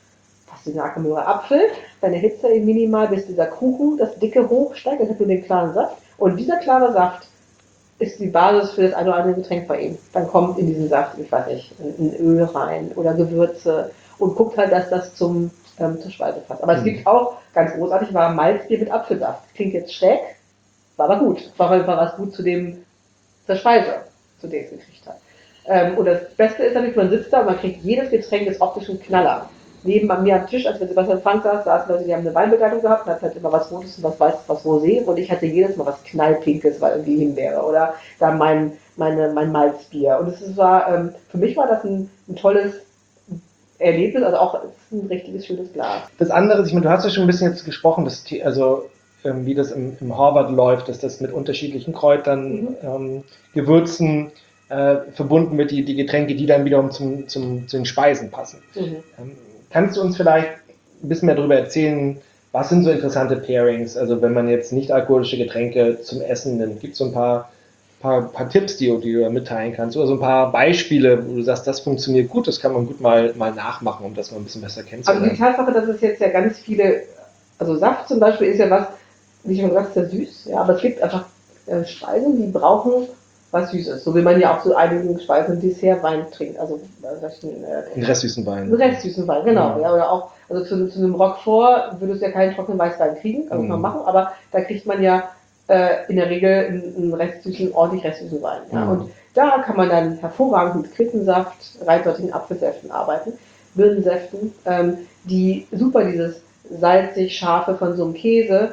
fast wie eine Ackermühle Apfel, dann erhitzt er ihn minimal, bis dieser Kuchen, das Dicke hochsteigt, dann hat er den klaren Saft. Und dieser klare Saft ist die Basis für das eine oder andere Getränk bei ihm. Dann kommt in diesen Saft, ich weiß nicht, ein Öl rein oder Gewürze und guckt halt, dass das zur Speise passt. Aber es gibt auch, ganz großartig, war Malzbier mit Apfelsaft. Klingt jetzt schräg, war aber gut. War was gut zur Speise, zu der es gekriegt hat. Und das Beste ist natürlich, man sitzt da und man kriegt jedes Getränk des optischen Knaller. Neben mir am Tisch, als wir Sebastian Frank saßen Leute, die haben eine Weinbegleitung gehabt, und hat halt immer was Rotes und was Weißes, was Rosé, und ich hatte jedes Mal was Knallpinkes, weil irgendwie Himbeere oder dann mein Malzbier. Und es war, für mich war das ein tolles Erlebnis, also auch ein richtiges schönes Glas. Das andere, ich meine, du hast ja schon ein bisschen jetzt gesprochen, wie das im Horvath läuft, dass das mit unterschiedlichen Kräutern, Gewürzen verbunden wird, die Getränke, die dann wiederum zu den Speisen passen. Kannst du uns vielleicht ein bisschen mehr darüber erzählen, was sind so interessante Pairings? Also wenn man jetzt nicht alkoholische Getränke zum Essen nimmt, gibt es so ein paar Tipps, die du da mitteilen kannst, oder so ein paar Beispiele, wo du sagst, das funktioniert gut, das kann man gut mal nachmachen, um das mal ein bisschen besser kennenzulernen. Also die Tatsache, dass es jetzt ja ganz viele, also Saft zum Beispiel ist ja was, wie schon gesagt, sehr süß, ja, aber es gibt einfach Speisen, die brauchen was Süßes, so wie man ja auch zu einigen Speisen Dessertwein trinkt, also einen restsüßen Wein. Einen restsüßen Wein, genau, ja, oder auch, also zu einem Roquefort würdest du ja keinen trockenen Weißwein kriegen, kann man machen, aber da kriegt man ja in der Regel einen ordentlich restsüßen Wein, ja, und da kann man dann hervorragend mit Quittensaft, reinsortigen Apfelsäften arbeiten, Birnensäften, die super dieses salzig-scharfe von so einem Käse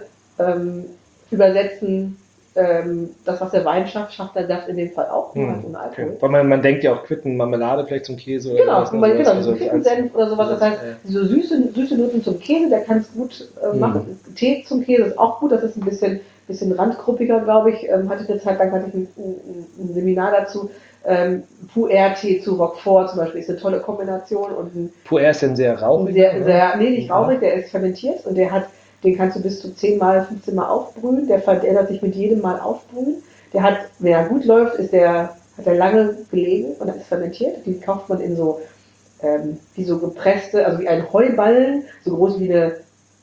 übersetzen. Das, was der Wein schafft der Saft in dem Fall auch, nur halt ohne Alkohol. Okay. Weil man denkt ja auch Quittenmarmelade vielleicht zum Käse. Oder so Quittensenf oder sowas. Das heißt, diese süße Noten zum Käse, der kann es gut machen. Tee zum Käse ist auch gut, das ist ein bisschen randgruppiger, glaube ich. Hatte ich eine Zeit lang ein Seminar dazu. Pu'er-Tee zu Roquefort zum Beispiel ist eine tolle Kombination. Pu'er ist dann sehr rauchig? Nee, nicht rauchig, der ist fermentiert und den kannst du bis zu 10 Mal, 15 Mal aufbrühen. Der verändert sich mit jedem Mal aufbrühen. Der hat, wenn er gut läuft, hat er lange gelegen und ist fermentiert. Die kauft man in so, wie so gepresste, also wie ein Heuballen, so groß wie eine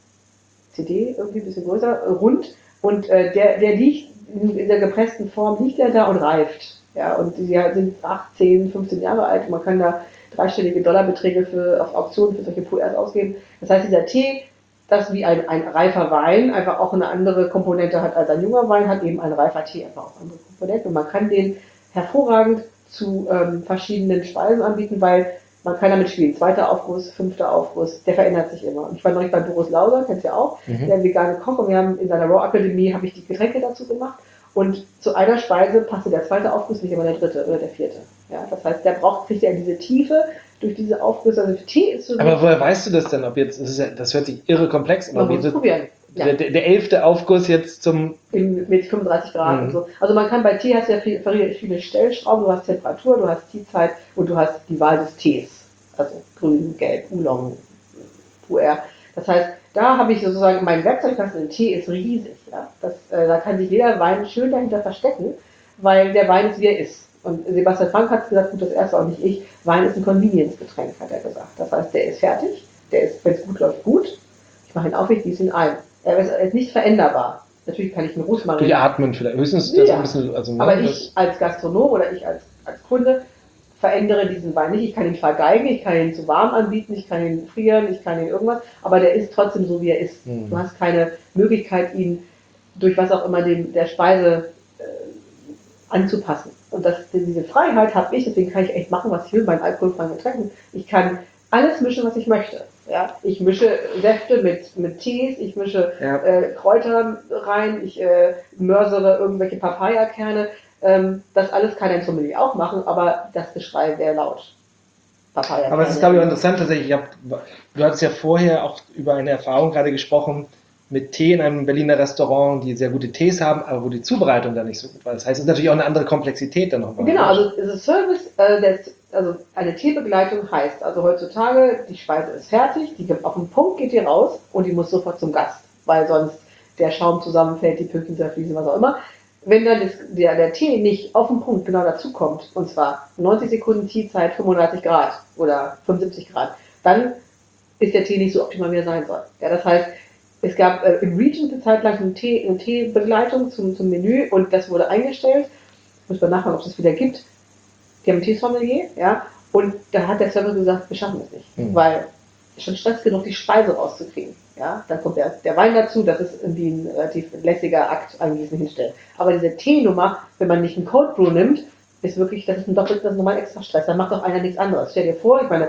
CD, irgendwie ein bisschen größer, rund. Und der liegt in der gepressten Form, liegt er da und reift. Ja, und die sind 8, 10, 15 Jahre alt. Man kann da dreistellige Dollarbeträge auf Auktionen für solche Pu'ers ausgeben. Das heißt, dieser Tee, das wie ein reifer Wein einfach auch eine andere Komponente hat als ein junger Wein, hat eben ein reifer Tee einfach auch andere Komponenten. Und man kann den hervorragend zu verschiedenen Speisen anbieten, weil man kann damit spielen. 2. Aufguss, 5. Aufguss, der verändert sich immer. Und ich war neulich bei Boris Lauser, kennst du ja auch, der vegane Koch, und wir haben in seiner Raw Akademie, habe ich die Getränke dazu gemacht. Und zu einer Speise passte der 2. Aufguss, nicht immer der 3. oder der 4. Ja, das heißt, kriegt er diese Tiefe durch diese Aufgüsse. Also Tee ist so. Aber woher weißt du das denn? Ob jetzt, das hört sich irre komplex an. Man muss es probieren. Ja. Der 11. Aufguss jetzt mit 35 Grad und so. Also man kann bei Tee, hast du ja viele Stellschrauben, du hast Temperatur, du hast Teezeit und du hast die Wahl des Tees. Also grün, gelb, Oolong, Pu'er. Das heißt, da habe ich sozusagen mein Werkzeugkasten. Der Tee ist riesig. Ja? Da kann sich jeder Wein schön dahinter verstecken, weil der Wein ist, wie er ist. Und Sebastian Frank hat gesagt, gut, das erste auch nicht ich, Wein ist ein Convenience-Getränk, hat er gesagt. Das heißt, der ist fertig, der ist, wenn es gut läuft, gut. Ich mache ihn auf, ich gieße ihn ein. Er ist nicht veränderbar. Natürlich kann ich einen Rosmarin... Durch Atmen vielleicht, höchstens ja. Ein bisschen... Also aber ich als Gastronom oder ich als Kunde verändere diesen Wein nicht. Ich kann ihn vergeigen, ich kann ihn zu warm anbieten, ich kann ihn frieren, ich kann ihn irgendwas, aber der ist trotzdem so, wie er ist. Du hast keine Möglichkeit, ihn durch was auch immer der Speise anzupassen. Und diese Freiheit habe ich, deswegen kann ich echt machen, was ich will, meinen alkoholfreien Getränken. Ich kann alles mischen, was ich möchte. Ja? Ich mische Säfte mit Tees, ich mische Kräuter rein, ich mörsere irgendwelche Papayakerne. Das alles kann ein Sommelier auch machen, aber das Geschrei wäre laut. Papayakerne. Aber es ist, glaube ich, interessant tatsächlich. Du hattest ja vorher auch über eine Erfahrung gerade gesprochen, mit Tee in einem Berliner Restaurant, die sehr gute Tees haben, aber wo die Zubereitung dann nicht so gut war. Das heißt, es ist natürlich auch eine andere Komplexität dann nochmal. Genau, also Service, also eine Teebegleitung heißt, also heutzutage, die Speise ist fertig, auf den Punkt geht die raus und die muss sofort zum Gast, weil sonst der Schaum zusammenfällt, die Pünktchen zerfließen, was auch immer. Wenn dann der Tee nicht auf den Punkt genau dazu kommt, und zwar 90 Sekunden Teezeit, 35 Grad oder 75 Grad, dann ist der Tee nicht so optimal, wie er sein soll. Ja, das heißt, es gab im Region eine Zeit lang eine Teebegleitung zum Menü und das wurde eingestellt. Ich muss mal nachfragen, ob es das wieder gibt. Die haben einen Teesommelier, ja, und da hat der Server gesagt, wir schaffen das nicht, weil es schon Stress genug, die Speise rauszukriegen. Ja, dann kommt der Wein dazu, das ist irgendwie ein relativ lässiger Akt, eigentlich hinstellen. Aber diese Teenummer, wenn man nicht einen Cold Brew nimmt, ist wirklich, das ist ein doppelt, das ist nochmal extra Stress. Da macht auch einer nichts anderes. Stell dir vor, ich meine,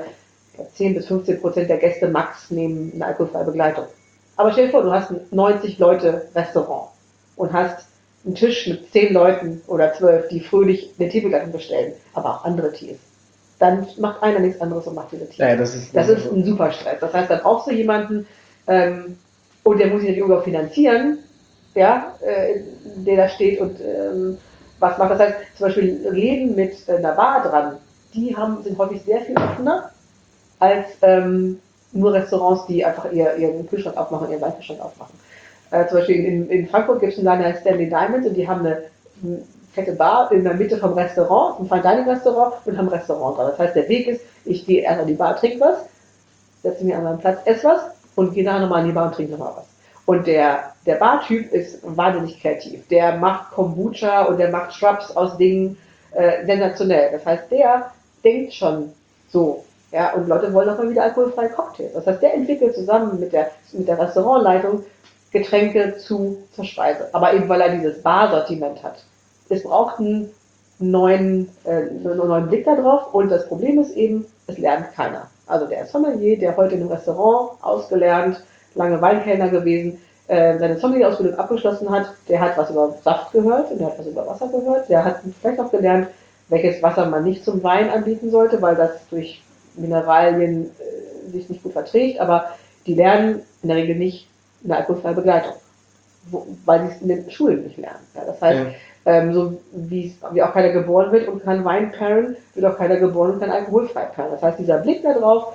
10-15% der Gäste max nehmen eine alkoholfreie Begleitung. Aber stell dir vor, du hast ein 90-Leute-Restaurant und hast einen Tisch mit 10 Leuten oder 12, die fröhlich eine Teebegleitung bestellen, aber auch andere Tees. Dann macht einer nichts anderes und macht diese Tees. Ja, das ist ein super Stress. Das heißt, dann brauchst du jemanden, und der muss sich natürlich irgendwo finanzieren, ja, der da steht und was macht. Das heißt, zum Beispiel Läden mit einer Bar dran, die sind häufig sehr viel offener als nur Restaurants, die einfach ihren Kühlschrank aufmachen, ihren Weinkühlschrank aufmachen. Zum Beispiel in Frankfurt gibt es einen Laden, der heißt Stanley Diamonds und die haben eine fette Bar in der Mitte vom Restaurant, ein Fine Dining Restaurant und haben ein Restaurant dran. Das heißt, der Weg ist, ich gehe erst an die Bar, trinke was, setze mich an meinen Platz, esse was und gehe nachher nochmal an die Bar und trinke nochmal was. Und der Bartyp ist wahnsinnig kreativ. Der macht Kombucha und der macht Shrubs aus Dingen sensationell. Das heißt, der denkt schon so. Ja, und Leute wollen auch mal wieder alkoholfreie Cocktails. Das heißt, der entwickelt zusammen mit der Restaurantleitung Getränke zur Speise. Aber eben, weil er dieses Barsortiment hat. Es braucht einen neuen Blick darauf und das Problem ist eben, es lernt keiner. Also der Sommelier, der heute in einem Restaurant ausgelernt, lange Weinkellner gewesen, seine Sommelier-Ausbildung abgeschlossen hat, der hat was über Saft gehört und der hat was über Wasser gehört. Der hat vielleicht auch gelernt, welches Wasser man nicht zum Wein anbieten sollte, weil das durch Mineralien sich nicht gut verträgt, aber die lernen in der Regel nicht eine alkoholfreie Begleitung, weil sie es in den Schulen nicht lernen. Ja, das heißt, so wie auch keiner geboren wird und kann Wein pairen, wird auch keiner geboren und kann alkoholfrei pairen. Das heißt, dieser Blick darauf,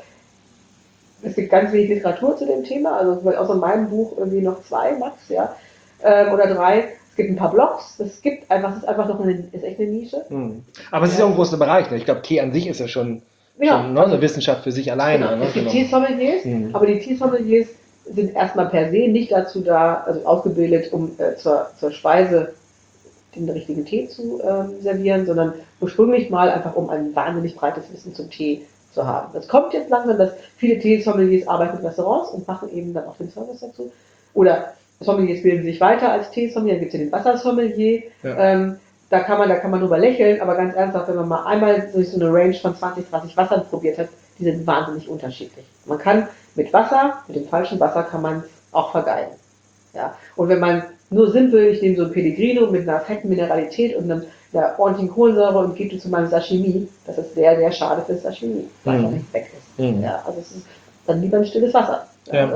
es gibt ganz wenig Literatur zu dem Thema, also außer meinem Buch irgendwie noch 2 max, ja, oder 3. Es gibt ein paar Blogs, es ist einfach noch ist echt eine Nische. Aber es ist ja auch ein großer Bereich, ne? Ich glaube, Tee an sich ist ja schon eine Wissenschaft für sich alleine. Genau. Es gibt Teesommeliers, aber die Teesommeliers sind erstmal per se nicht dazu da, also ausgebildet, um zur Speise den richtigen Tee zu servieren, sondern ursprünglich mal einfach, um ein wahnsinnig breites Wissen zum Tee zu haben. Das kommt jetzt langsam, dass viele Teesommeliers arbeiten in Restaurants und machen eben dann auch den Service dazu. Oder Sommeliers bilden sich weiter als Teesommelier, dann gibt es ja den Wassersommelier. Ja. Da kann man drüber lächeln, aber ganz ernsthaft, wenn man mal einmal durch so eine Range von 20, 30 Wassern probiert hat, die sind wahnsinnig unterschiedlich. Man kann mit dem falschen Wasser kann man es auch vergeigen. Ja? Und wenn man nur simpel, ich nehme so ein Pellegrino mit einer fetten Mineralität und einer ordentlichen Kohlensäure und gebe es zu meinem Sashimi, das ist sehr, sehr schade für das Sashimi, weil es nicht weg ist. Ja? Also es ist dann lieber ein stilles Wasser. Ja.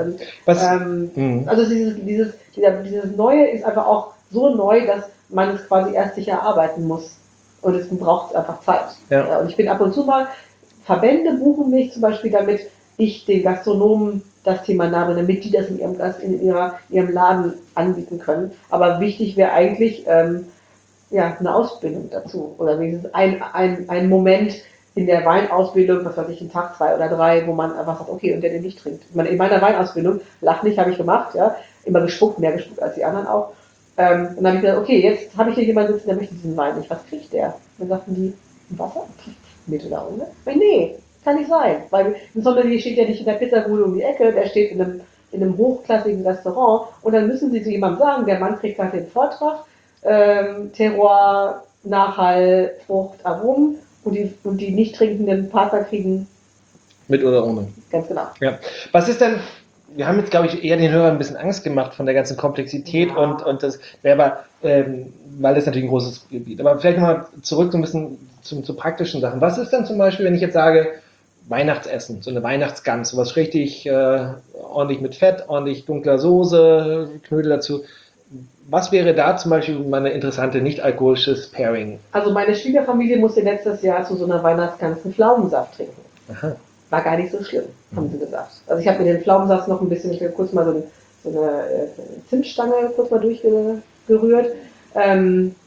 Also dieses Neue ist einfach auch so neu, dass man es quasi erst sich erarbeiten muss. Und es braucht einfach Zeit. Ja. Und ich bin ab und zu mal, Verbände buchen mich zum Beispiel, damit ich den Gastronomen das Thema nahe bringe, damit die das in ihrem Laden anbieten können. Aber wichtig wäre eigentlich eine Ausbildung dazu. Oder wenigstens ein Moment in der Weinausbildung, was weiß ich, einen Tag, 2 oder 3, wo man einfach sagt, okay, und der nicht trinkt. In meiner Weinausbildung, lach nicht, habe ich gemacht, ja, immer gespuckt, mehr gespuckt als die anderen auch. Und dann habe ich gesagt, okay, jetzt habe ich hier jemanden sitzen, der möchte diesen Wein nicht. Was kriegt der? Dann sagten die, Wasser? Mit oder ohne? Nee, kann nicht sein. Weil ein Sommelier steht ja nicht in der Pizzabude um die Ecke, der steht in einem hochklassigen Restaurant. Und dann müssen sie zu jemandem sagen, der Mann kriegt gerade den Vortrag, Terroir, Nachhall, Frucht, Aromen. Und die nicht trinkenden Partner kriegen mit oder ohne. Ganz genau. Ja. Was ist denn, wir haben jetzt, glaube ich, eher den Hörern ein bisschen Angst gemacht von der ganzen Komplexität und das wäre aber, weil das natürlich ein großes Gebiet. Aber vielleicht nochmal zurück so ein bisschen zu praktischen Sachen. Was ist denn zum Beispiel, wenn ich jetzt sage, Weihnachtsessen, so eine Weihnachtsgans, sowas richtig ordentlich mit Fett, ordentlich dunkler Soße, Knödel dazu. Was wäre da zum Beispiel mal eine interessante nicht-alkoholisches Pairing? Also meine Schwiegerfamilie musste letztes Jahr zu so einer Weihnachtsgans einen Pflaumensaft trinken. Aha. War gar nicht so schlimm, haben sie gesagt. Also ich habe mir den Pflaumensaft noch ein bisschen, ich habe kurz mal so eine Zimtstange kurz mal durchgerührt.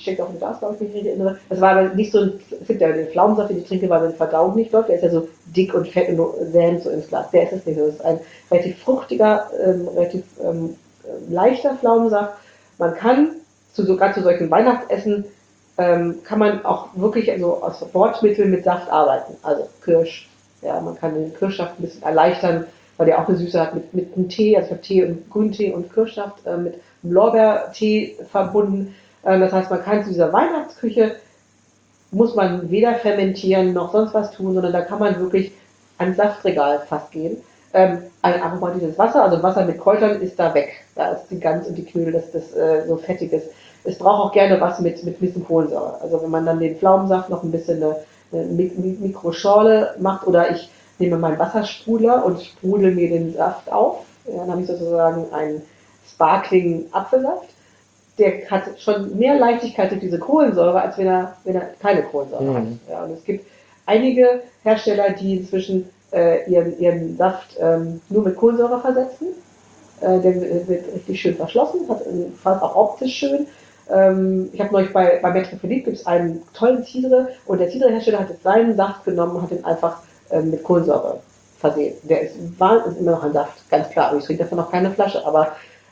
steckt auch im Glas, glaube ich, wenn ich mich erinnere. Das war aber nicht so ein, es gibt ja den Pflaumensaft, den ich trinke, weil meine Verdauung nicht läuft, der ist ja so dick und fett und sämt so ins Glas. Der ist es nicht so. Das ist ein relativ fruchtiger, relativ leichter Pflaumensaft. Man kann gerade zu solchen Weihnachtsessen kann man auch wirklich also aus Bordmitteln mit Saft arbeiten. Also Kirsch, ja, man kann den Kirschsaft ein bisschen erleichtern, weil der auch eine Süße hat mit einem Tee, also ich habe Tee und Grüntee und Kirschsaft mit Lorbeertee verbunden. Das heißt, man kann zu dieser Weihnachtsküche, muss man weder fermentieren noch sonst was tun, sondern da kann man wirklich ans Saftregal fast gehen. Einfach mal dieses Wasser, also Wasser mit Kräutern ist da weg. Da ist die Gans und die Knödel, das so fettig ist. Es braucht auch gerne was mit ein bisschen Kohlensäure. Also wenn man dann den Pflaumensaft noch ein bisschen eine Mikroschorle macht oder ich nehme meinen Wassersprudler und sprudel mir den Saft auf. Ja, dann habe ich sozusagen einen Sparkling Apfelsaft. Der hat schon mehr Leichtigkeit durch diese Kohlensäure, als wenn er keine Kohlensäure hat. Ja, und es gibt einige Hersteller, die inzwischen ihren Saft nur mit Kohlensäure versetzen. Der wird richtig schön verschlossen, fast auch optisch schön. Ich habe neulich bei Maître Philippe gibt es einen tollen Cidre und der Cidre-Hersteller hat jetzt seinen Saft genommen und hat ihn einfach mit Kohlensäure versehen. Der ist immer noch ein Saft, ganz klar. Aber ich trinke davon noch keine Flasche. Aber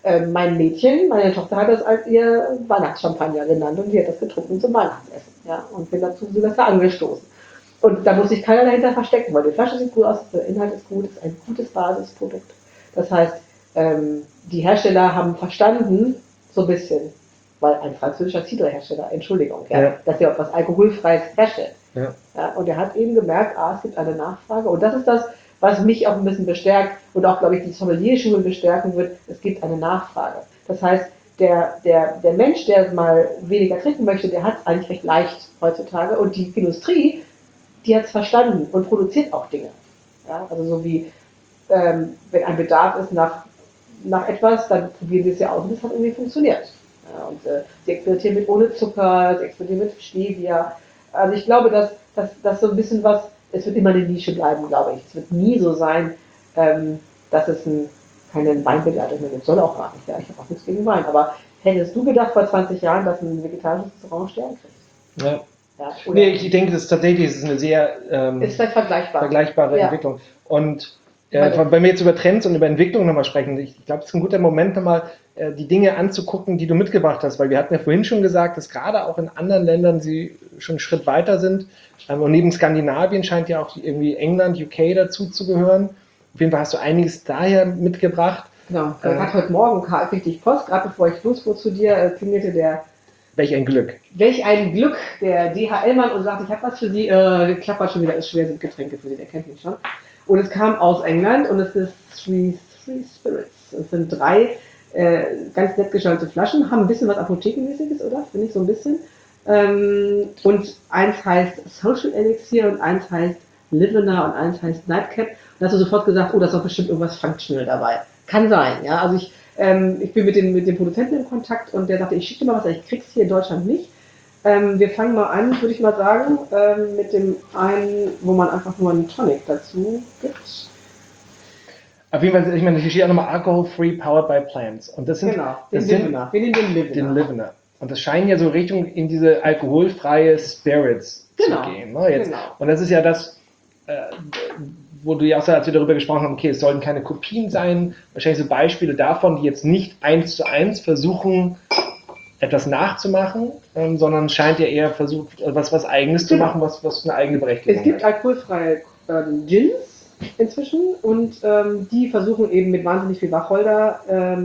meine Tochter hat das als ihr Weihnachtschampagner genannt und die hat das getrunken zum Weihnachtsessen. Ja, und bin dazu Silvester angestoßen. Und da muss sich keiner dahinter verstecken, weil die Flasche sieht gut aus, der Inhalt ist gut, ist ein gutes Basisprodukt. Das heißt, die Hersteller haben verstanden, so ein bisschen, weil ein französischer Cidre-Hersteller, Entschuldigung, dass er etwas Alkoholfreies herstellt. Ja. Ja, und er hat eben gemerkt, es gibt eine Nachfrage. Und das ist das, was mich auch ein bisschen bestärkt und auch, glaube ich, die Sommelierschule bestärken wird. Es gibt eine Nachfrage. Das heißt, der Mensch, der mal weniger trinken möchte, der hat es eigentlich recht leicht heutzutage. Und die Industrie, die hat es verstanden und produziert auch Dinge. Ja, also so wie, wenn ein Bedarf ist nach etwas, dann probieren sie es ja aus und das hat irgendwie funktioniert. Ja, und sie experimentieren mit ohne Zucker, sie experimentieren mit Stevia. Also ich glaube, dass so ein bisschen es wird immer eine Nische bleiben, glaube ich. Es wird nie so sein, dass es keine Weinbegleitung gibt. Soll auch gar nicht. Ja, ich habe auch nichts gegen Wein. Aber hättest du gedacht vor 20 Jahren, dass ein vegetarisches Restaurant Stern kriegt? Ja. Ja, nee, ich denke, das ist tatsächlich eine sehr ist vielleicht vergleichbare Entwicklung. Und wenn wir jetzt über Trends und über Entwicklung nochmal sprechen, ich glaube, es ist ein guter Moment, nochmal die Dinge anzugucken, die du mitgebracht hast, weil wir hatten ja vorhin schon gesagt, dass gerade auch in anderen Ländern sie schon einen Schritt weiter sind. Und neben Skandinavien scheint ja auch irgendwie England, UK dazu zu gehören. Auf jeden Fall hast du einiges daher mitgebracht. Genau, gerade heute Morgen kriegte ich Post, gerade bevor ich losfuhr zu dir, klingelte der Welch ein Glück. Welch ein Glück, der DHL-Mann und sagt, ich habe was für Sie, klappert schon wieder, ist schwer, sind Getränke für Sie, der kennt mich schon. Und es kam aus England und es ist Three Spirits. Es sind 3 ganz nett gestaltete Flaschen, haben ein bisschen was Apothekenmäßiges, oder? Finde ich so ein bisschen. Und eins heißt Social Elixir und eins heißt Livena und eins heißt Nightcap. Und da hast du sofort gesagt, da ist doch bestimmt irgendwas Functional dabei. Kann sein, ja. Also ich bin mit dem Produzenten in Kontakt und der sagte, ich schicke dir mal was, ich krieg's hier in Deutschland nicht. Wir fangen mal an, würde ich mal sagen, mit dem einen, wo man einfach nur einen Tonic dazu gibt. Auf jeden Fall, ich meine, hier steht auch nochmal Alcohol-Free Powered by Plants. Und das sind, genau, den Livena. Wir nehmen den Livena. Und das scheinen ja so Richtung in diese alkoholfreie Spirits zu gehen. Ne, jetzt. Genau. Und das ist ja das, wo du ja auch sagst, als wir darüber gesprochen haben, okay, es sollten keine Kopien sein, wahrscheinlich so Beispiele davon, die jetzt nicht 1:1 versuchen, etwas nachzumachen, sondern scheint ja eher versucht, was Eigenes zu machen, was eine eigene Berechtigung hat. Es gibt alkoholfreie Gins inzwischen und die versuchen eben mit wahnsinnig viel Wacholder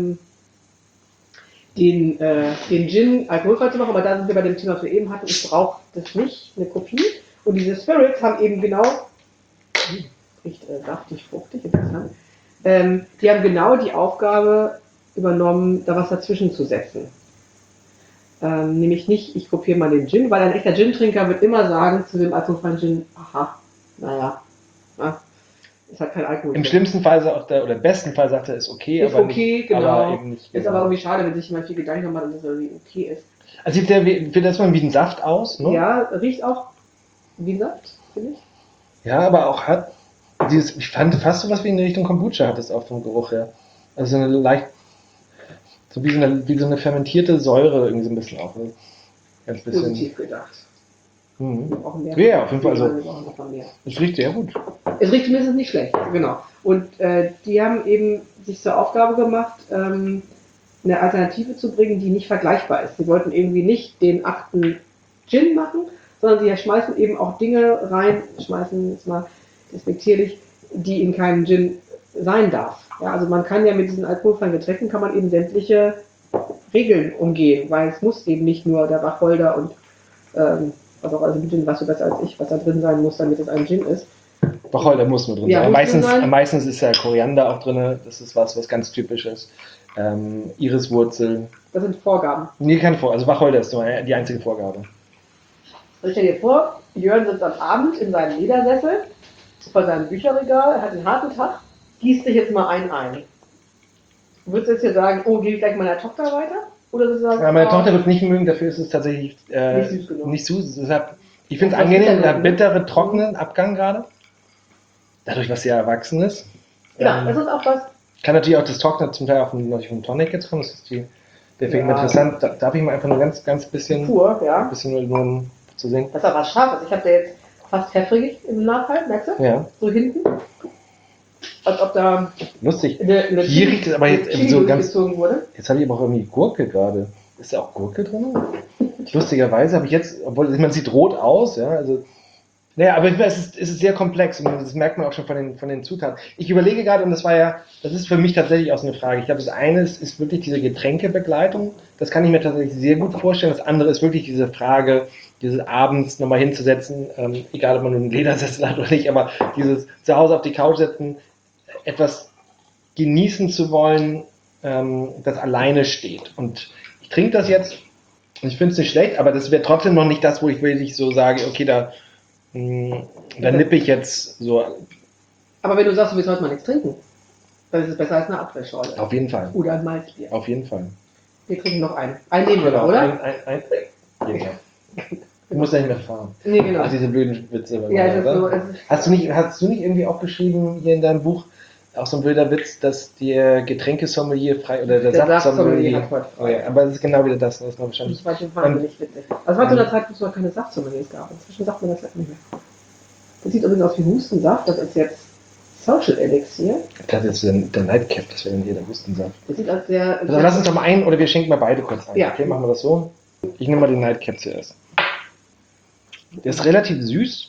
den Gin alkoholfrei zu machen, aber da sind wir bei dem Thema, was wir eben hatten, ich brauche das nicht, eine Kopie. Und diese Spirits haben eben genau, riecht saftig, fruchtig, interessant, die haben genau die Aufgabe übernommen, da was dazwischen zu setzen. Nämlich nicht, ich kopiere mal den Gin, weil ein echter Gin-Trinker wird immer sagen zu dem alkoholfreien Gin, aha, naja, ist halt kein Alkohol. Im schlimmsten Fall sagt er, oder im besten Fall sagt er, ist okay, ist aber okay, nicht, genau. Aber eben nicht. Ist aber irgendwie schade, wenn sich jemand viel Gedanken macht, dass es irgendwie okay ist. Also sieht der wie ein Saft aus, ne? Ja, riecht auch wie Saft, finde ich. Ja, aber auch hat ich fand fast so was wie in Richtung Kombucha hat es auch vom Geruch her. Also so eine leicht, so wie so eine fermentierte Säure irgendwie so ein bisschen auch. Ganz bisschen positiv gedacht. Wir brauchen mehr. Ja, auf jeden Fall. Also, wir brauchen noch mal mehr. es riecht sehr gut. Es riecht zumindest nicht schlecht, genau. Und die haben eben sich zur Aufgabe gemacht, eine Alternative zu bringen, die nicht vergleichbar ist. Sie wollten irgendwie nicht den 8. Gin machen, sondern sie schmeißen eben auch Dinge rein, schmeißen jetzt mal despektierlich, die in keinem Gin sein darf. Ja, also man kann ja mit diesen alkoholfreien Getränken kann man eben sämtliche Regeln umgehen, weil es muss eben nicht nur der Wacholder und was auch alles im Gin, weißt du besser als ich, was da drin sein muss, damit es ein Gin ist. Wacholder muss nur drin sein. Meistens ist ja Koriander auch drin, das ist was ganz Typisches. Iriswurzel. Das sind Vorgaben. Nee, keine Vorgabe. Also Wacholder ist nur die einzige Vorgabe. Also stell dir vor, Jörn sitzt am Abend in seinem Ledersessel vor seinem Bücherregal, hat einen harten Tag, gießt sich jetzt mal einen ein. Würdest du jetzt hier sagen, oh, gebe ich gleich meiner Tochter weiter? Oder du sagst, meine Tochter wird es nicht mögen, dafür ist es tatsächlich nicht süß. Deshalb, ich finde es angenehm, der bittere, trockenen Abgang gerade. Dadurch, was ja erwachsen ist. Ja, das ist auch was. Kann natürlich auch das Trockene zum Teil auch vom Tonic jetzt kommen. Das ist der finde ich interessant. Darf ich mal einfach nur ganz bisschen. Pur, ja. Ein bisschen nur um zu sehen. Das ist aber was Scharfes. Ich habe da jetzt fast pfeffrig im Nachhalt, merkst du? Ja. So hinten. Als ob da. Lustig. Eine hier riecht es aber jetzt so ganz. Gezogen wurde. Jetzt habe ich aber auch irgendwie Gurke gerade. Ist da auch Gurke drin? Lustigerweise habe ich jetzt, obwohl man sieht rot aus, ja, also. Naja, aber es ist sehr komplex und das merkt man auch schon von den Zutaten. Ich überlege gerade, und das ist für mich tatsächlich auch so eine Frage. Ich glaube, das eine ist wirklich diese Getränkebegleitung. Das kann ich mir tatsächlich sehr gut vorstellen. Das andere ist wirklich diese Frage, dieses abends nochmal hinzusetzen, egal ob man nun einen Ledersessel hat oder nicht, aber dieses zu Hause auf die Couch setzen, etwas genießen zu wollen, das alleine steht. Und ich trinke das jetzt und ich finde es nicht schlecht, aber das wäre trotzdem noch nicht das, wo ich wirklich so sage, okay, da nippe ich jetzt so. Aber wenn du sagst, du willst heute mal nichts trinken, dann ist es besser als eine Apfelschorle. Auf jeden Fall. Oder ein Malzbier. Auf jeden Fall. Wir trinken noch einen. Einen nehmen wir noch, oder? Ja. Du musst ja nicht mehr fahren. Nee, genau. Ach, diese blöden Witze. Ja, das ist so, hast du nicht irgendwie auch geschrieben hier in deinem Buch, auch so ein blöder Witz, dass der Getränkesommelier frei oder der Saftsommelier hat heute frei. Ja, aber das ist genau wieder das war wahrscheinlich. Das war wahnsinnig witzig. Also war zu einer Zeit, wo es noch keine Saftsommeliers gab. Inzwischen sagt man das nicht mehr. Das sieht übrigens aus wie Hustensaft. Das ist jetzt Social Elixir. Das ist jetzt der Nightcap, das wäre dann hier der Hustensaft. Das sieht als sehr. Also lass uns doch mal ein oder wir schenken mal beide kurz ein. Ja. Okay, machen wir das so. Ich nehme mal den Nightcap zuerst. Der ist relativ süß.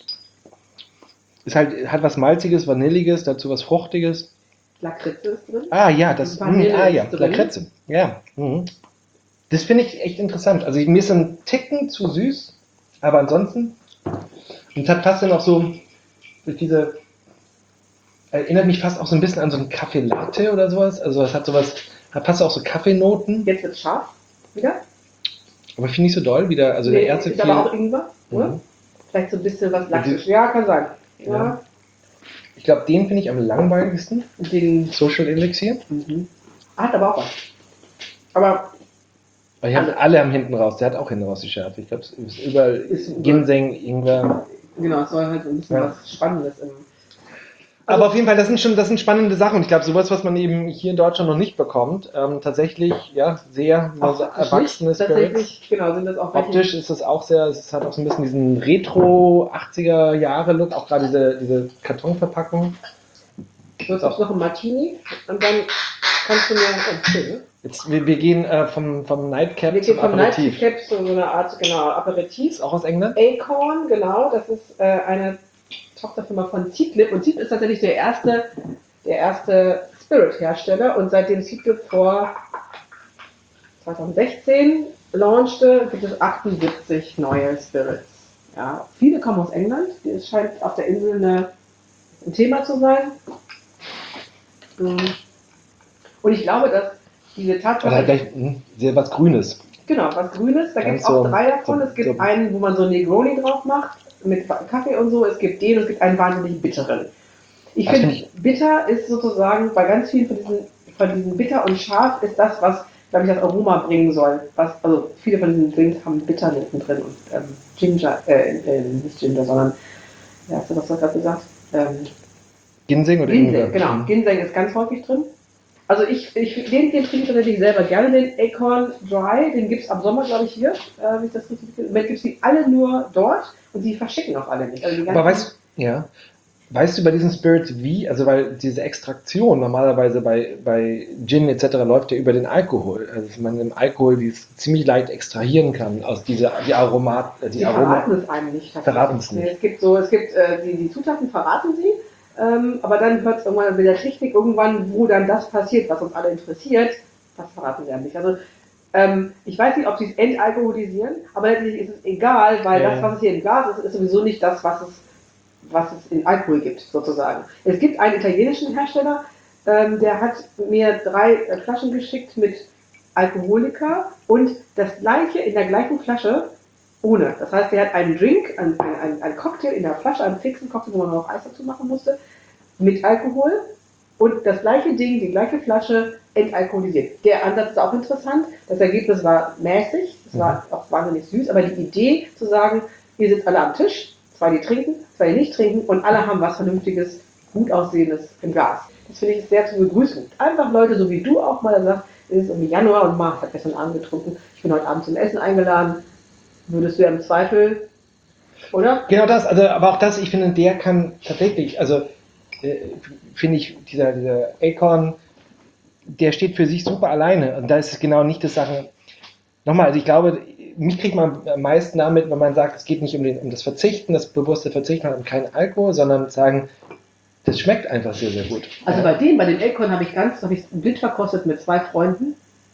Hat was Malziges, Vanilliges, dazu was Fruchtiges. Lakritze ist drin. Ah ja, ist drin. Lakritze. Ja. Mhm. Das finde ich echt interessant. Also mir ist ein Ticken zu süß, aber ansonsten. Und es hat fast dann auch so durch diese. Erinnert mich fast auch so ein bisschen an so einen Kaffee Latte oder sowas. Also es hat sowas, hat fast auch so Kaffeenoten. Jetzt wird es scharf wieder. Aber finde ich so doll wieder. Also der erste ist aber auch Ingwer, oder? Mhm. Vielleicht so ein bisschen was Laktisch. Ja, kann sein. Ja. Ich glaube, den finde ich am langweiligsten. Den Social Elixir. Mhm. Hat aber auch was. Aber alle haben hinten raus. Der hat auch hinten raus die Schärfe. Ich glaube, es ist überall Ginseng, Ingwer. Genau, es soll halt so ein bisschen was Spannendes im. Aber auf jeden Fall, das sind spannende Sachen. Und ich glaube, sowas, was man eben hier in Deutschland noch nicht bekommt, tatsächlich, ja, sehr erwachsenes Tatsächlich, genau, sind das auch optisch ist es auch sehr, es hat auch so ein bisschen diesen Retro 80er Jahre Look, auch gerade diese Kartonverpackung. Du hast auch noch einen Martini und dann kannst du mir erzählen. Jetzt, wir gehen vom Nightcap zum Aperitif. Nightcap zu so einer Art, genau, Aperitif. Ist auch aus England? Acorn, genau, das ist eine Tochterfirma von Seedlip und Seedlip ist tatsächlich der erste Spirit-Hersteller und seitdem Seedlip vor 2016 launchte, gibt es 78 neue Spirits. Ja, viele kommen aus England, es scheint auf der Insel ein Thema zu sein. Und ich glaube, dass diese Tatsache... Also gleich sehr was Grünes. Genau, was Grünes, da gibt es auch 3 davon. Es gibt einen, wo man so Negroni drauf macht, mit Kaffee und so, es gibt den, es gibt einen wahnsinnig bitteren. Ich finde, bitter ist sozusagen bei ganz vielen von diesen bitter und scharf ist das, was, glaube ich, das Aroma bringen soll. Also viele von diesen Drinks haben Bitternoten drin und Ginger, nicht Ginger, sondern, ja, hast du das gerade gesagt? Ginseng oder Ginseng, genau. Ginseng ist ganz häufig drin. Also den trinke ich tatsächlich selber gerne, den Acorn Dry, den gibt es ab Sommer, glaube ich, hier, wenn ich das richtig finde. Im Moment gibt es die alle nur dort und die verschicken auch alle nicht. Also Aber weißt du bei diesen Spirits wie, also weil diese Extraktion normalerweise bei Gin etc. läuft ja über den Alkohol, also dass man im Alkohol dies ziemlich leicht extrahieren kann aus die Aromaten. Die verraten es einem nicht. Verraten es nicht. Nee, die Zutaten verraten sie, aber dann hört es irgendwann mit der Technik irgendwann, wo dann das passiert, was uns alle interessiert, das verraten sie einem nicht. Also ich weiß nicht, ob sie es entalkoholisieren, aber letztlich ist es egal, weil das, was es hier im Glas ist, ist sowieso nicht das, was es in Alkohol gibt, sozusagen. Es gibt einen italienischen Hersteller, der hat mir 3 Flaschen geschickt mit Alkoholika und das gleiche in der gleichen Flasche ohne. Das heißt, der hat einen Drink, einen Cocktail in der Flasche, einen fixen Cocktail, wo man noch Eis dazu machen musste, mit Alkohol und das gleiche Ding, die gleiche Flasche entalkoholisiert. Der Ansatz ist auch interessant. Das Ergebnis war mäßig, es war auch wahnsinnig süß, aber die Idee zu sagen, ihr sitzt alle am Tisch, 2 die trinken, 2 die nicht trinken und alle haben was Vernünftiges, gut aussehendes im Glas. Das finde ich sehr zu begrüßen. Einfach Leute, so wie du auch mal sagst, es ist irgendwie Januar und ich habe gestern Abend getrunken, ich bin heute Abend zum Essen eingeladen, würdest du ja im Zweifel, oder? Genau das, also aber auch das, ich finde, der kann tatsächlich, also finde ich, dieser Acorn, der steht für sich super alleine und da ist es genau nicht das Sachen, nochmal, also ich glaube, mich kriegt man am meisten damit, wenn man sagt, es geht nicht um das Verzichten, das bewusste Verzichten an keinen Alkohol, sondern sagen, das schmeckt einfach sehr, sehr gut. Also bei den Acorn habe ich blind verkostet mit 2 Freunden,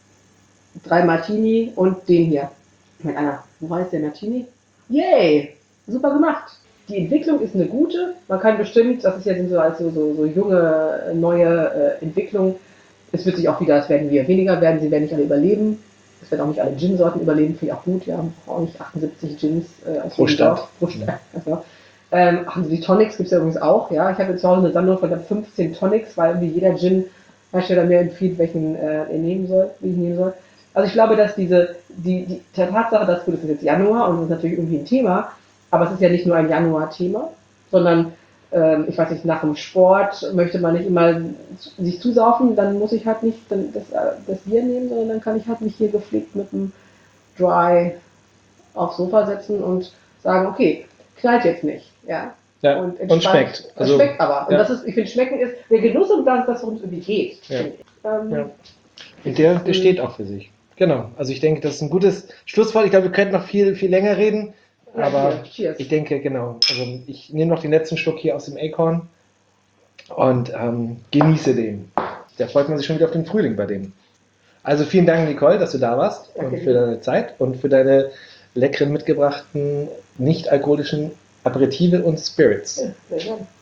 3 Martini und den hier. Mit einer, wo war jetzt der Martini? Yay! Super gemacht! Die Entwicklung ist eine gute, man kann bestimmt, das ist ja so junge, neue Entwicklung, es wird sich auch wieder, es werden wir weniger werden, sie werden nicht alle überleben. Es werden auch nicht alle Gin-Sorten überleben, finde ich auch gut. Wir haben auch nicht 78 Gins pro Stadt. Also, also die Tonics gibt es ja übrigens auch. Ja? Ich habe jetzt zu Hause eine Sammlung von 15 Tonics, weil irgendwie jeder Gin-Hersteller mir empfiehlt, welchen wie ich nehmen soll. Also ich glaube, dass die Tatsache, dass es ist jetzt Januar und das ist natürlich irgendwie ein Thema, aber es ist ja nicht nur ein Januar-Thema, sondern ich weiß nicht, nach dem Sport möchte man nicht immer sich zusaufen, dann muss ich halt nicht das Bier nehmen, sondern dann kann ich halt mich hier gepflegt mit einem Dry aufs Sofa setzen und sagen, okay, knallt jetzt nicht. Ja, und schmeckt. Also, schmeckt aber. Ja. Und ich finde, Schmecken ist der Genuss und das, worum es irgendwie geht. Ja. Und der steht auch für sich. Genau. Also ich denke, das ist ein gutes Schlusswort. Ich glaube, wir könnten noch viel, viel länger reden. Aber ich denke, genau, also ich nehme noch den letzten Schluck hier aus dem Acorn und genieße den. Da freut man sich schon wieder auf den Frühling bei dem. Also vielen Dank, Nicole, dass du da warst und für deine Zeit und für deine leckeren mitgebrachten, nicht alkoholischen Aperitive und Spirits. Ja, sehr gerne.